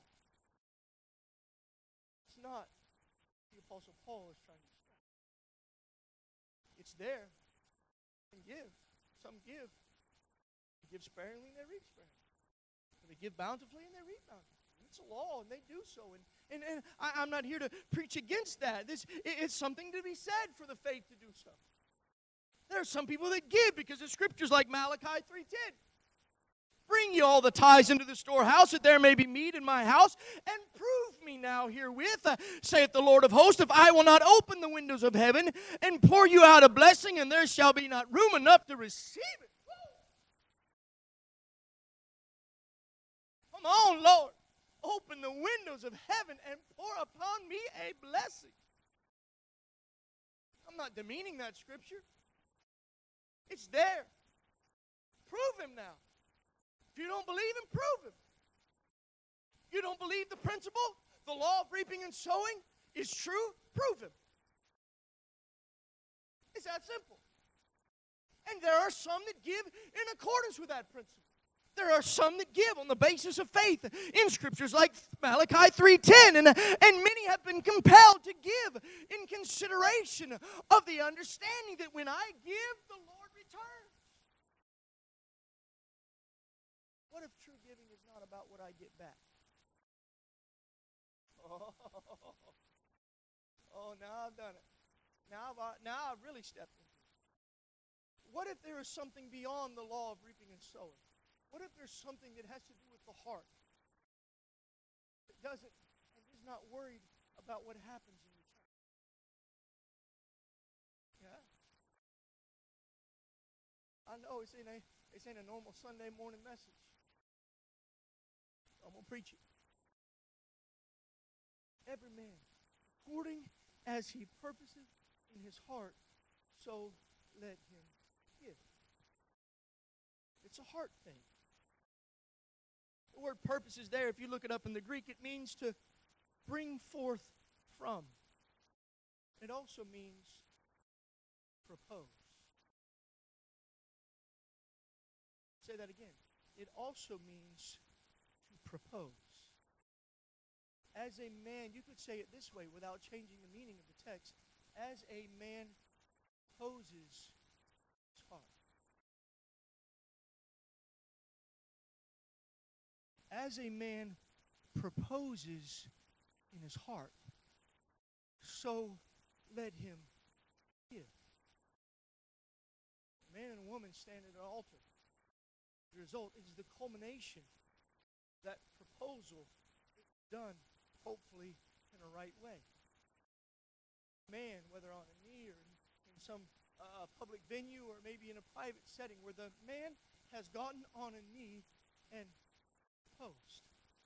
It's not the Apostle Paul is trying to say. It's there. And give. Some give. They give sparingly and they reap sparingly. They give bountifully and they reap bountifully. It's a law, and they do so. And I'm not here to preach against that. It's something to be said for the faith to do so. There are some people that give because of scriptures like Malachi 3:10. Bring ye all the tithes into the storehouse, that there may be meat in my house, and prove me now herewith, saith the Lord of hosts, if I will not open the windows of heaven and pour you out a blessing, and there shall be not room enough to receive it. Come on, Lord. Open the windows of heaven and pour upon me a blessing. I'm not demeaning that scripture. It's there. Prove him now. If you don't believe him, prove him. You don't believe the principle, the law of reaping and sowing is true, prove him. It's that simple. And there are some that give in accordance with that principle. There are some that give on the basis of faith in scriptures like Malachi 3:10, and many have been compelled to give in consideration of the understanding that when I give, the Lord returns. What if true giving is not about what I get back? Oh, now I've done it. Now I've really stepped into it. What if there is something beyond the law of reaping and sowing? What if there's something that has to do with the heart that doesn't and is not worried about what happens in return? Yeah. I know this ain't a normal Sunday morning message. I'm going to preach it. Every man, according as he purposes in his heart, so let him give. It's a heart thing. The word purpose is there. If you look it up in the Greek, it means to bring forth from. It also means propose. Say that again. It also means to propose. As a man, you could say it this way without changing the meaning of the text. As a man poses his heart. As a man proposes in his heart, so let him give. A man and a woman stand at an altar. The result is the culmination of that proposal done, hopefully, in a right way. Man, whether on a knee or in some public venue or maybe in a private setting, where the man has gotten on a knee and proposed.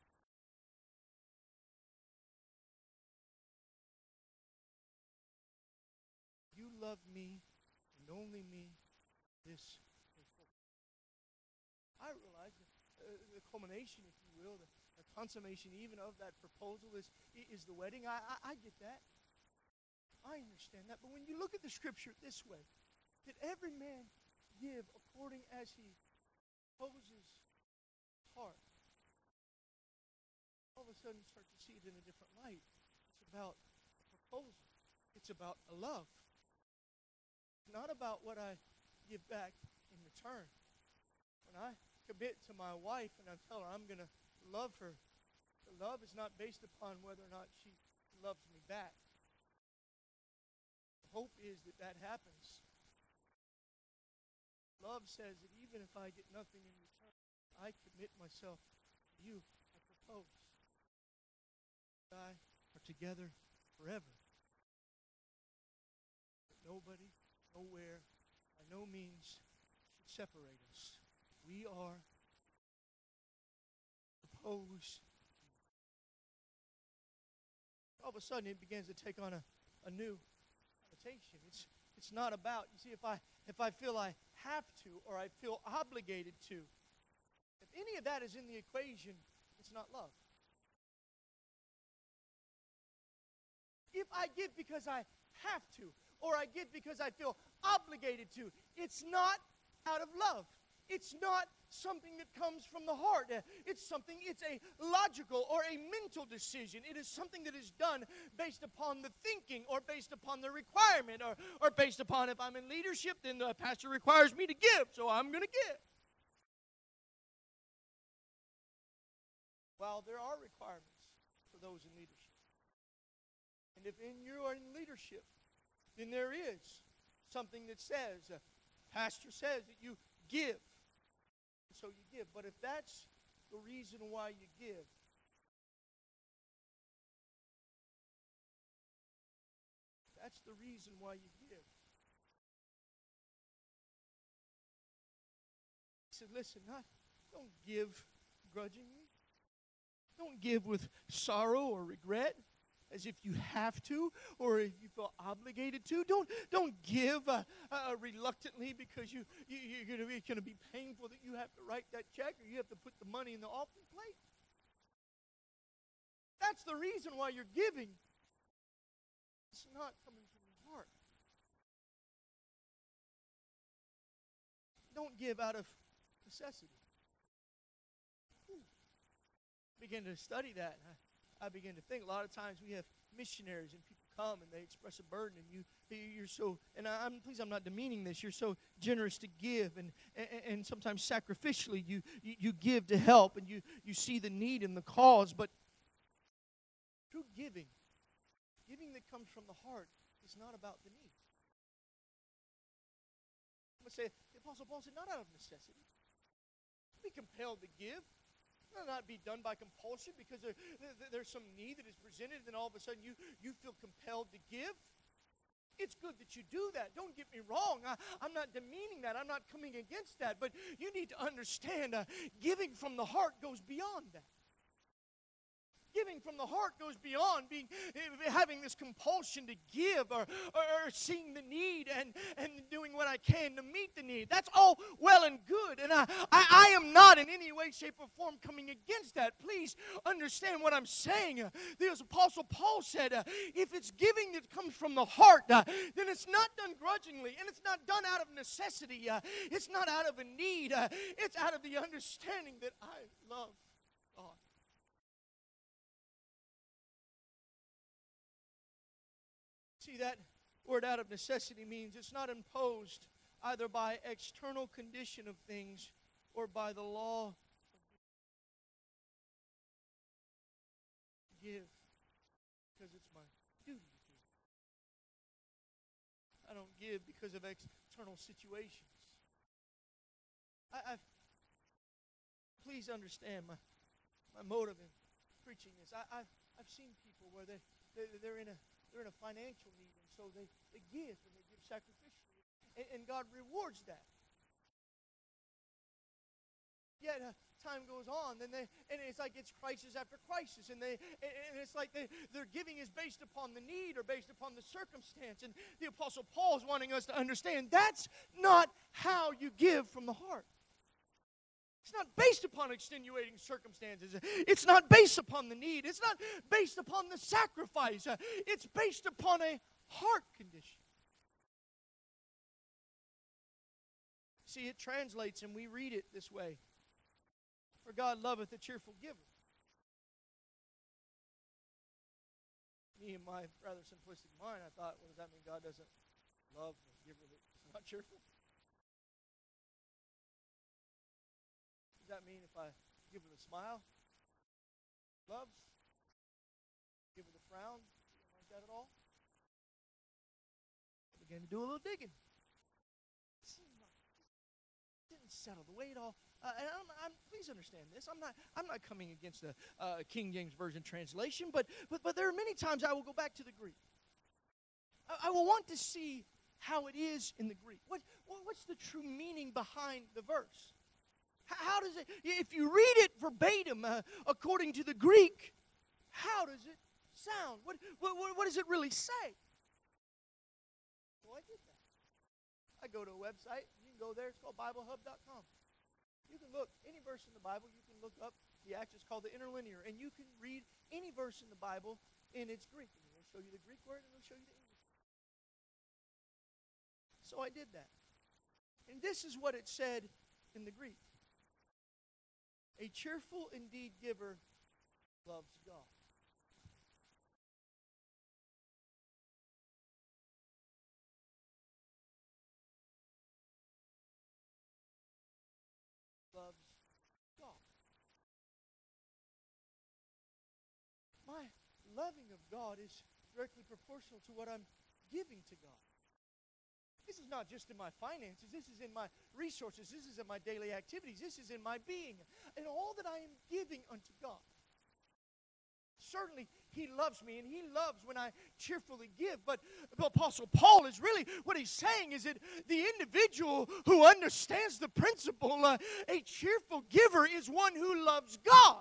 You love me and only me, this is hope. I realize the culmination, if you will, the consummation even of that proposal is the wedding. I get that. I understand that. But when you look at the scripture this way, that every man give according as he poses his heart, all of a sudden you start to see it in a different light. It's about a proposal. It's about a love. It's not about what I give back in return. When I commit to my wife and I tell her I'm going to love her, the love is not based upon whether or not she loves me back. The hope is that that happens. Love says that even if I get nothing in return, I commit myself to you. I propose. I are together forever. But nobody, nowhere, by no means should separate us. We are proposed. All of a sudden, it begins to take on a new connotation. It's not about, you see, if I feel I have to or I feel obligated to, if any of that is in the equation, it's not love. If I give because I have to, or I give because I feel obligated to, it's not out of love. It's not something that comes from the heart. It's a logical or a mental decision. It is something that is done based upon the thinking or based upon the requirement or based upon if I'm in leadership, then the pastor requires me to give, so I'm going to give. While there are requirements for those in leadership. And if you are in leadership, then there is something that says, pastor says that you give. So you give. But if that's the reason why you give, that's the reason why you give. He said, listen, don't give grudgingly. Don't give with sorrow or regret, as if you have to or if you feel obligated to. Don't give reluctantly because you're going to be painful that you have to write that check or you have to put the money in the offering plate. That's the reason why you're giving. It's not coming from your heart. Don't give out of necessity. Begin to study that. I begin to think a lot of times we have missionaries and people come and they express a burden and you're so, and I'm not demeaning this, you're so generous to give and sometimes sacrificially you give to help and you see the need and the cause, but true giving that comes from the heart is not about the need. I'm going to say, the Apostle Paul said, not out of necessity. Don't be compelled to give. Not be done by compulsion because there's some need that is presented and then all of a sudden you feel compelled to give. It's good that you do that. Don't get me wrong. I'm not demeaning that. I'm not coming against that. But you need to understand giving from the heart goes beyond that. Giving from the heart goes beyond having this compulsion to give or seeing the need and doing what I can to meet the need. That's all well and good. And I am not in any way, shape, or form coming against that. Please understand what I'm saying. The Apostle Paul said, if it's giving that comes from the heart, then it's not done grudgingly and it's not done out of necessity. It's not out of a need. It's out of the understanding that I love God. See, that word out of necessity means it's not imposed either by external condition of things or by the law of give because it's my duty to give. I don't give because of external situations. Please understand my motive in preaching this. I've seen people where they're in a financial need, and so they give, and they give sacrificially, and God rewards that. Yet time goes on, and it's like it's crisis after crisis, and it's like their giving is based upon the need or based upon the circumstance. And the Apostle Paul is wanting us to understand that's not how you give from the heart. It's not based upon extenuating circumstances. It's not based upon the need. It's not based upon the sacrifice. It's based upon a heart condition. See, it translates and we read it this way. For God loveth a cheerful giver. Me and my rather simplistic mind, I thought, well, does that mean God doesn't love a giver that's not cheerful? Does that mean if I give with a smile, loves, give with a frown, you don't like that at all? I began to do a little digging. It seemed like it didn't settle the way it all. And please understand this. I'm not coming against the King James Version translation, but there are many times I will go back to the Greek. I will want to see how it is in the Greek. What's the true meaning behind the verse? How does it, if you read it verbatim according to the Greek, how does it sound? What does it really say? Well, I did that. I go to a website. You can go there. It's called BibleHub.com. You can look any verse in the Bible. You can look up the It's called the interlinear, and you can read any verse in the Bible in its Greek. And it'll show you the Greek word, and it'll show you the English word. So I did that. And this is what it said in the Greek. A cheerful indeed giver loves God. Loves God. My loving of God is directly proportional to what I'm giving to God. This is not just in my finances. This is in my resources. This is in my daily activities. This is in my being. And all that I am giving unto God. Certainly, He loves me, and He loves when I cheerfully give. But the Apostle Paul is really, what he's saying is that the individual who understands the principle, a cheerful giver is one who loves God.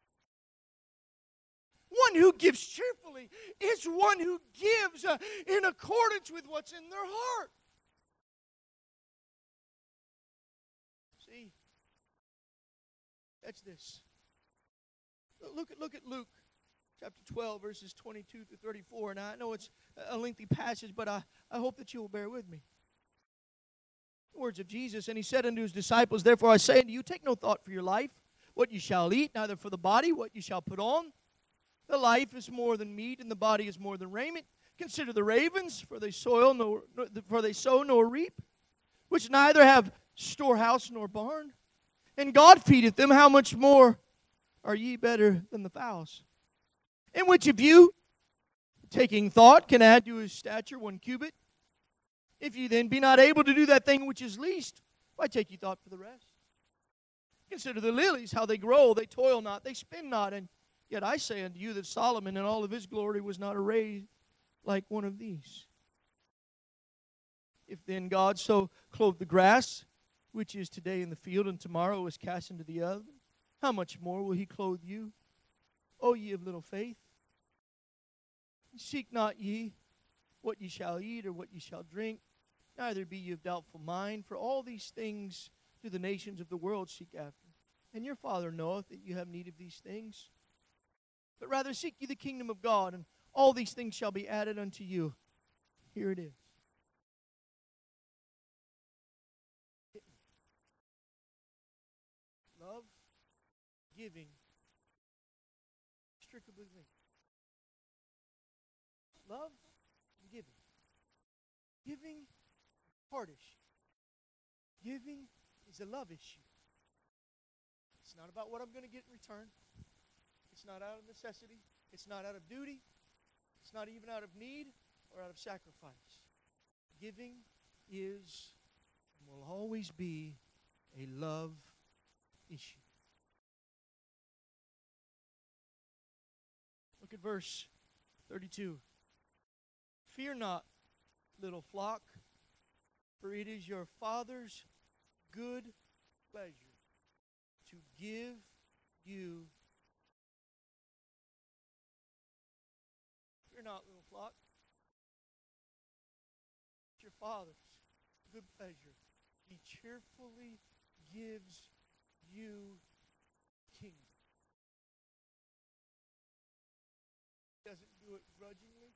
One who gives cheerfully is one who gives in accordance with what's in their heart. See, that's this. Look at Luke chapter 12, verses 22 through 34. And I know it's a lengthy passage, but I hope that you will bear with me. The words of Jesus, and He said unto His disciples, Therefore I say unto you, take no thought for your life, what you shall eat, neither for the body, what you shall put on. The life is more than meat, and the body is more than raiment. Consider the ravens, for they sow nor reap, which neither have storehouse nor barn. And God feedeth them. How much more are ye better than the fowls? And which of you, taking thought, can add to his stature 1 cubit? If ye then be not able to do that thing which is least, why take ye thought for the rest? Consider the lilies, how they grow. They toil not, they spin not. And yet I say unto you that Solomon in all of his glory was not arrayed like one of these. If then God so clothe the grass, which is today in the field and tomorrow is cast into the oven, how much more will He clothe you, O ye of little faith? Seek not ye what ye shall eat or what ye shall drink, neither be ye of doubtful mind, for all these things do the nations of the world seek after. And your Father knoweth that you have need of these things. But rather seek ye the kingdom of God, and all these things shall be added unto you. Here it is. Love, giving, inextricably linked. Love and giving. Giving is a heart issue. Giving is a love issue. It's not about what I'm going to get in return. It's not out of necessity. It's not out of duty. It's not even out of need or out of sacrifice. Giving is and will always be a love issue. Look at verse 32. Fear not, little flock, for it is your Father's good pleasure to give you. Fear not, little flock. It's your Father's good pleasure. He cheerfully gives you kingdom. He doesn't do it grudgingly.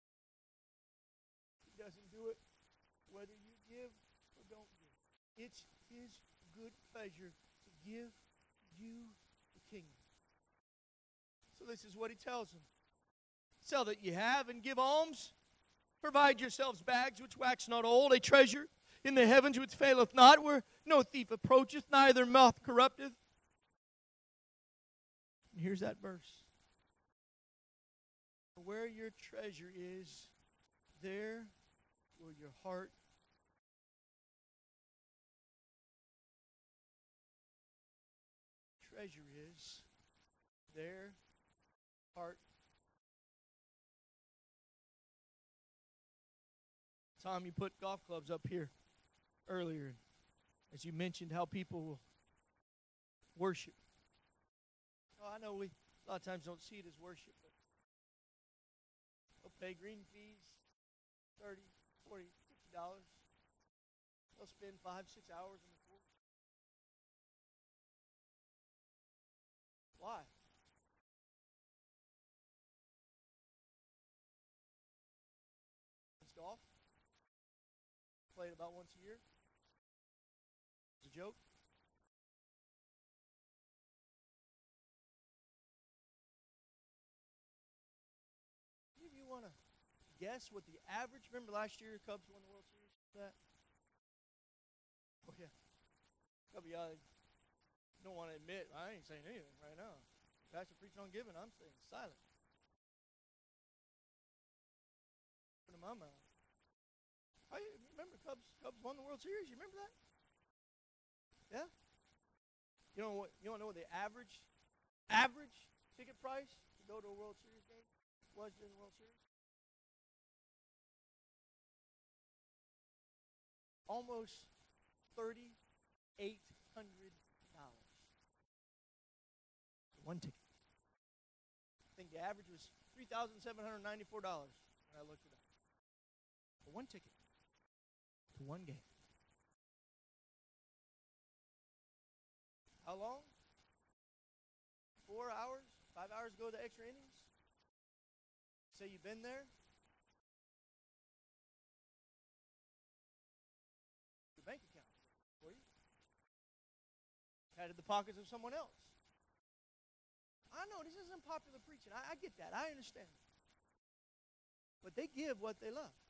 He doesn't do it whether you give or don't give. It's His good pleasure to give you the kingdom. So this is what He tells them. Sell that ye have and give alms. Provide yourselves bags which wax not old, a treasure in the heavens which faileth not, where no thief approacheth, neither moth corrupteth. And here's that verse. Where your treasure is, there will your heart treasure is, there heart. Tom, you put golf clubs up here earlier, as you mentioned how people will worship. Oh, I know we a lot of times don't see it as worship, but they'll pay green fees, $30, $40, $50. They'll spend 5-6 hours on the course. Why? It's golf. Play it about once a year. It's a joke. Any of you want to guess what the average? Remember last year, Cubs won the World Series. That? Oh yeah. A couple of y'all don't want to admit. I ain't saying anything right now. Pastor preaching on giving. I'm staying silent. Put in my mouth. I remember Cubs won the World Series? You remember that? Yeah? You know what? You want to know what the average ticket price to go to a World Series game was during the World Series? Almost $3,800. One ticket. I think the average was $3,794 when I looked it up. For one ticket to one game. How long? 4 hours? 5 hours go to extra innings? Say you've been there? Your bank account for you. Patted the pockets of someone else. I know this isn't popular preaching. I get that. I understand. But they give what they love.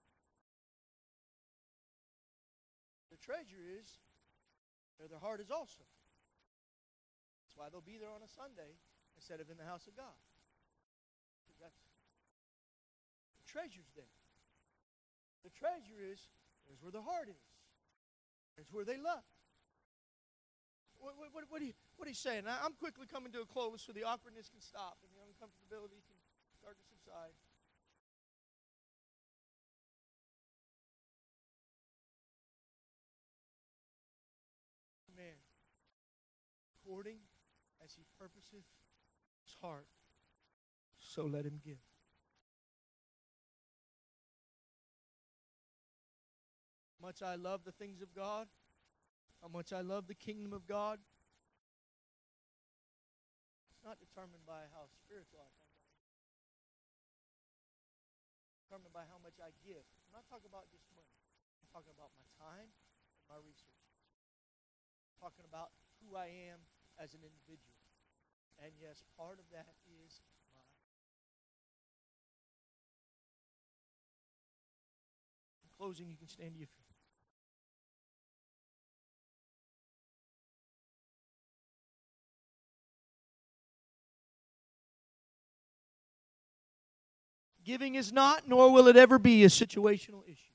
The treasure is where their heart is also. That's why they'll be there on a Sunday instead of in the house of God. The treasure's there. The treasure is, there's where the heart is. There's where they love. What are you saying? I'm quickly coming to a close so the awkwardness can stop and the uncomfortability can start to subside. Man, according as he purposeth his heart, so let him give. How much I love the things of God, how much I love the kingdom of God, it's not determined by how spiritual I think I am. It's determined by how much I give. I'm not talking about just money. I'm talking about my time and my resources. I'm talking about who I am as an individual. And yes, part of that is my. In closing, you can stand to your feet. Giving is not, nor will it ever be, a situational issue.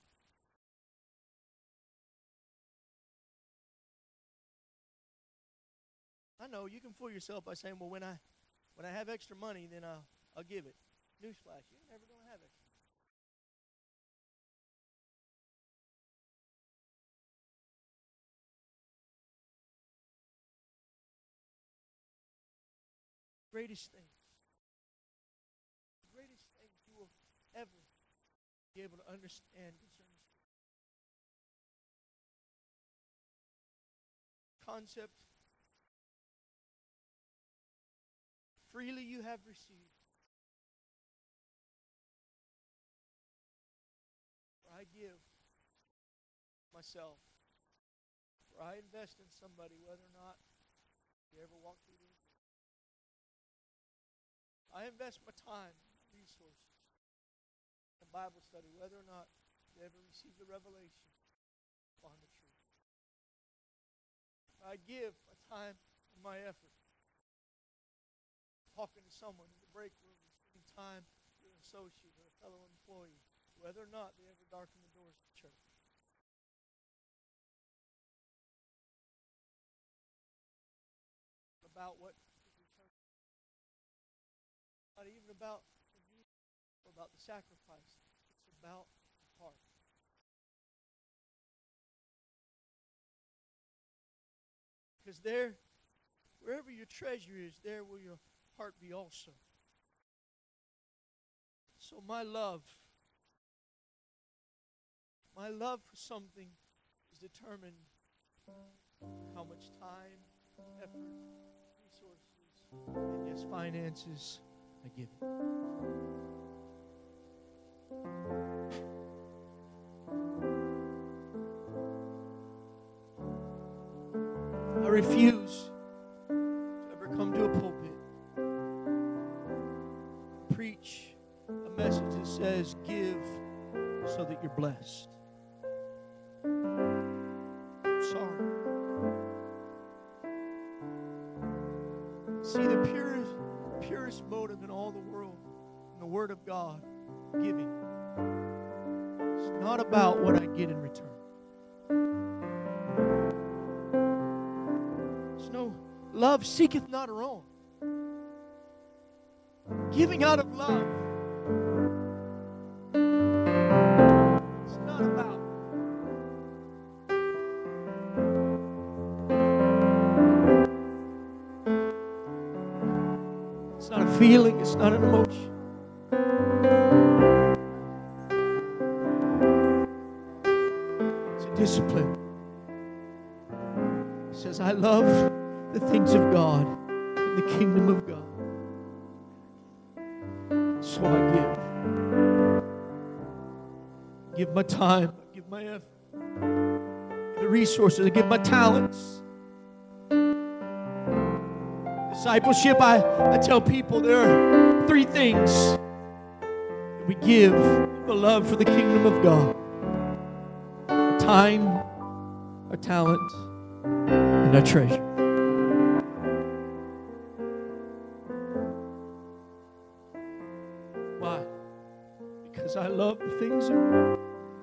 I know you can fool yourself by saying, well, when I have extra money, then I'll give it. Newsflash, you're never going to have extra money. Greatest things you will ever be able to understand concerning Scripture. Concept, freely you have received. For I give myself, for I invest in somebody, whether or not you ever walk through these doors. I invest my time, my resources, in Bible study, whether or not you ever receive the revelation upon the truth. I give my time and my effort talking to someone in the break room and spending time with an associate or a fellow employee, whether or not they ever darken the doors of the church. About what is returned. Not even about the need or about the sacrifice. It's about the heart. Because there, wherever your treasure is, there will your heart be also. So my love for something is determined how much time, effort, resources, and yes, finances I give it. I refuse to ever come to a pulpit and preach a message that says, give so that you're blessed. I'm sorry. See, the purest motive in all the world, in the Word of God, giving, it's not about what I get in return. love seeketh not her own. Giving out of love. It's not about. It's not a feeling. It's not an emotion. It's a discipline. It says, I love the things of God and the kingdom of God. So I give my time, I give my effort, the resources, I give my talents. Discipleship, I tell people there are 3 things that we give the love for the kingdom of God: our time, our talent, and our treasure. Why? Because I love the things of God.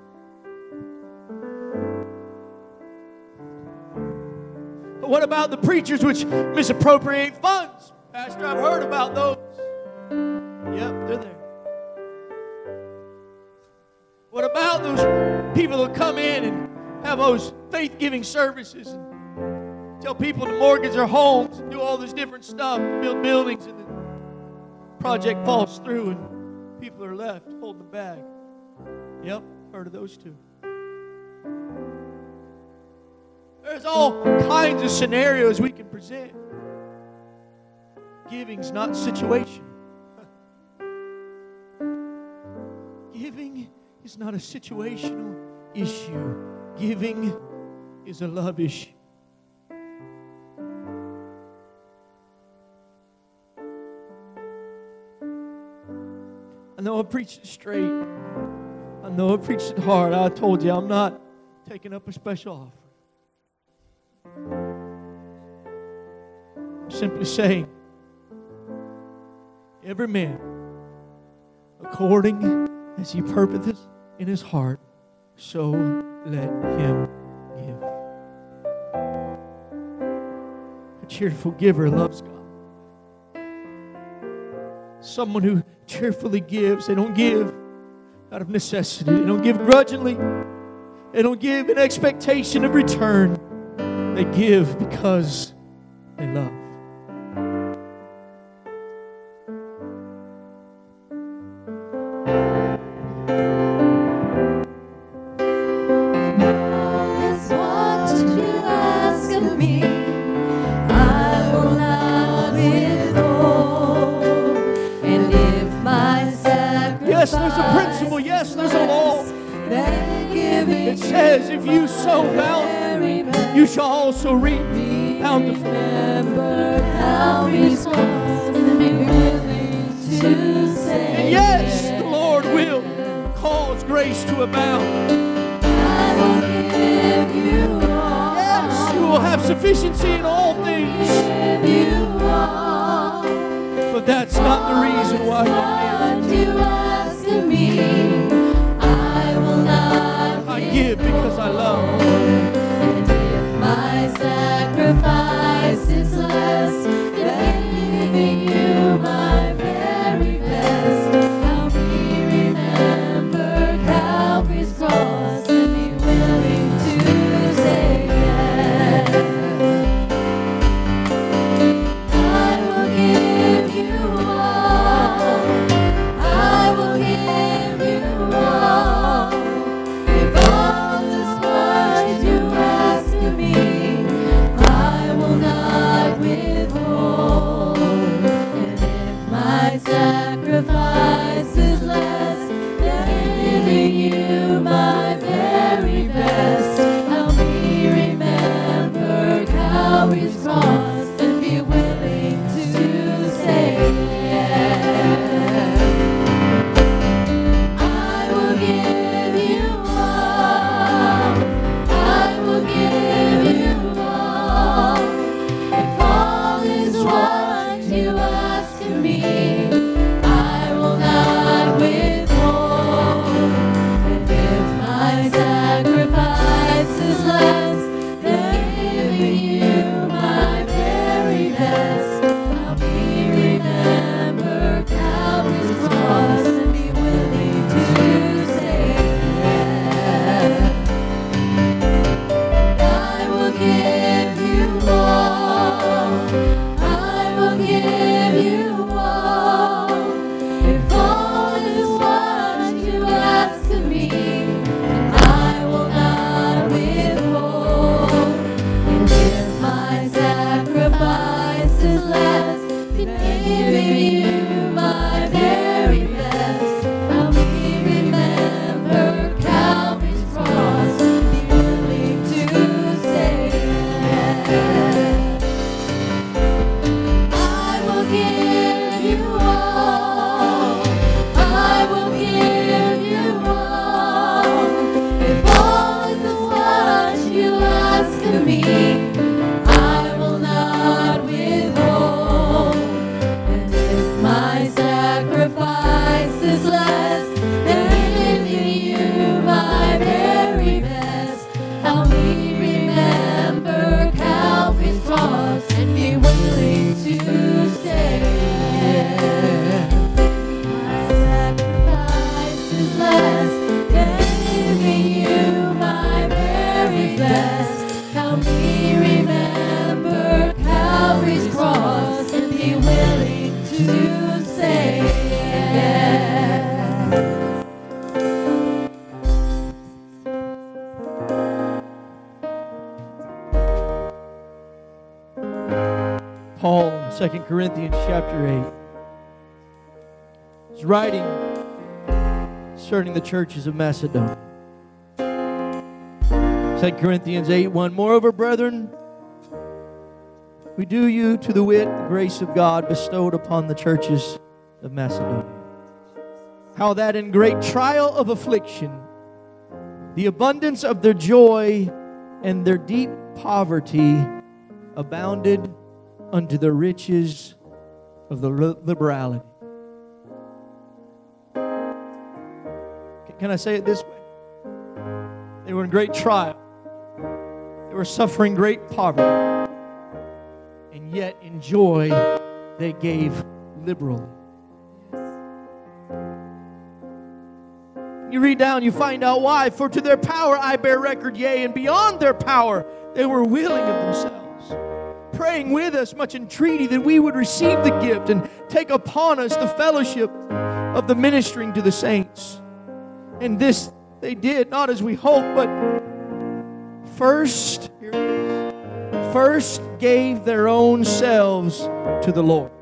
But what about the preachers which misappropriate funds? Pastor, I've heard about those. Yep, they're there. What about those people that come in and have those faith-giving services and tell people to mortgage their homes and do all this different stuff, build buildings, and the project falls through and people are left holding the bag? Yep, heard of those too. There's all kinds of scenarios we can present. Giving's not situation. Giving is not a situational issue. Giving is a love issue. I know I preached it straight. I know I preached it hard. I told you I'm not taking up a special offer. I'm simply saying, every man, according as he purposeth in his heart, so let him give. A cheerful giver loves God. Someone who cheerfully gives, they don't give out of necessity. They don't give grudgingly. They don't give in expectation of return. They give because they love. Yes, there's a principle. Yes, there's a law. It says, if you sow bountifully, you shall also reap bountifully. And yes, the Lord will cause grace to abound. Yes, you will have sufficiency in all things. But that's not the reason why you give. I give because I love. And if my sacrifice is less than giving you my very best, help me remember Calvary's cross and be willing to say yes. I will give you all. I will give you all. If all is what you ask of me, I will not withhold. And if my sacrifice is less than giving you my very best, help me remember Calvary's cross and be willing to say yes. I will give you all. I will give you all. If all is what you ask of me, I will not withhold. And if my sacrifice is less than giving you my ask of me, I will not withhold. And if my sacrifice is less than giving you my very best, help me remember Calvary's cross and be willing to stay. My sacrifice is less than giving you my very best. Help me remember Calvary's cross and be willing to say yes. Paul in 2 Corinthians chapter 8 is writing concerning the churches of Macedonia. 2 Corinthians 8:1. Moreover, brethren, we do you to the wit the grace of God bestowed upon the churches of Macedonia. How that in great trial of affliction, the abundance of their joy and their deep poverty abounded unto the riches of the liberality. Can I say it this way? They were in great trial. They were suffering great poverty. And yet in joy they gave liberally. You read down, you find out why. For to their power I bear record, yea, and beyond their power they were willing of themselves, praying with us much entreaty that we would receive the gift and take upon us the fellowship of the ministering to the saints. And this they did, not as we hoped, but first gave their own selves to the Lord,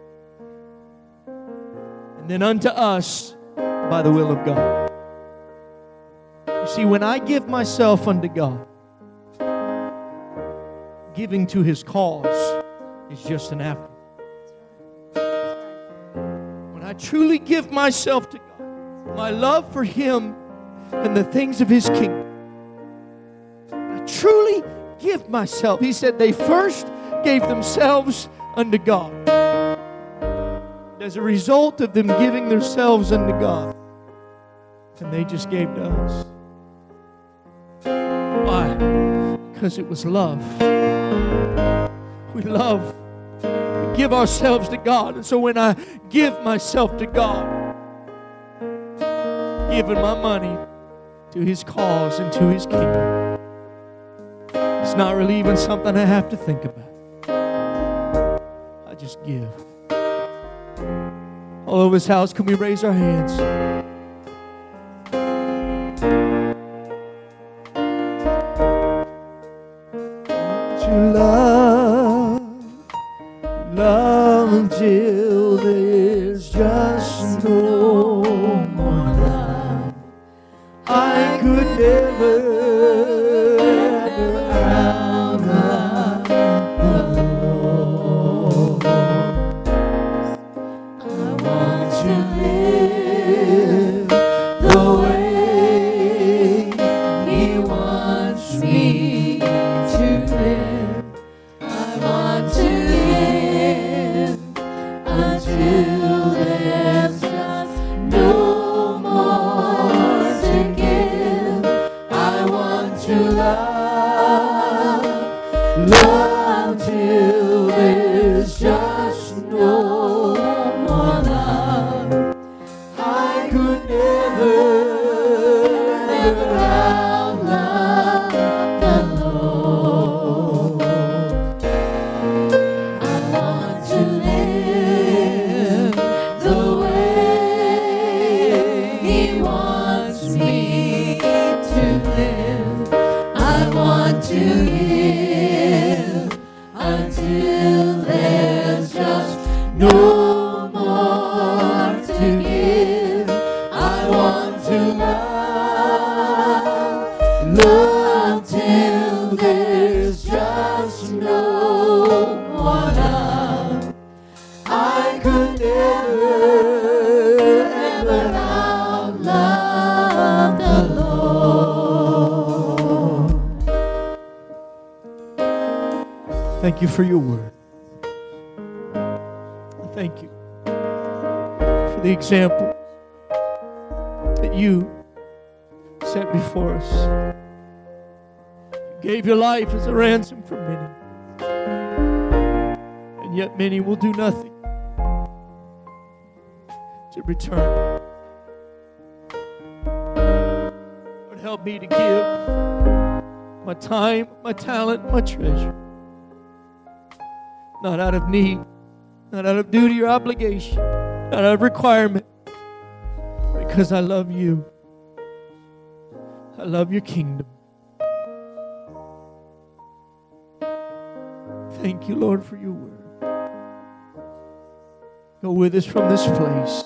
and then unto us by the will of God. You see, when I give myself unto God, giving to His cause is just an afterthought. When I truly give myself to God, my love for Him and the things of His kingdom, I truly give myself. He said they first gave themselves unto God. As a result of them giving themselves unto God, and they just gave to us. Why? Because it was love. We love. We give ourselves to God. And so when I give myself to God, giving my money to His cause and to His kingdom, it's not really even something I have to think about. I just give. All over this house, can we raise our hands? To love until there's just no more love. I could never outlove the Lord. I want to live the way He wants me to live. I want to live until there's just no more to give. I want to love till there's just no more love. I could never outlove the Lord. I want to live the way He wants me to live. I want to give until Thank you for your word. Thank you for the example that you set before us. You gave your life as a ransom for many. And yet many will do nothing to return. Lord, help me to give my time, my talent, my treasure. Not out of need, not out of duty or obligation, not out of requirement, because I love you. I love your kingdom. Thank you, Lord, for your word. Go with us from this place.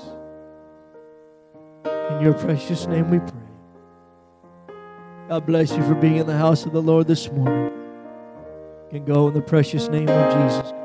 In your precious name we pray. God bless you for being in the house of the Lord this morning. You can go in the precious name of Jesus Christ.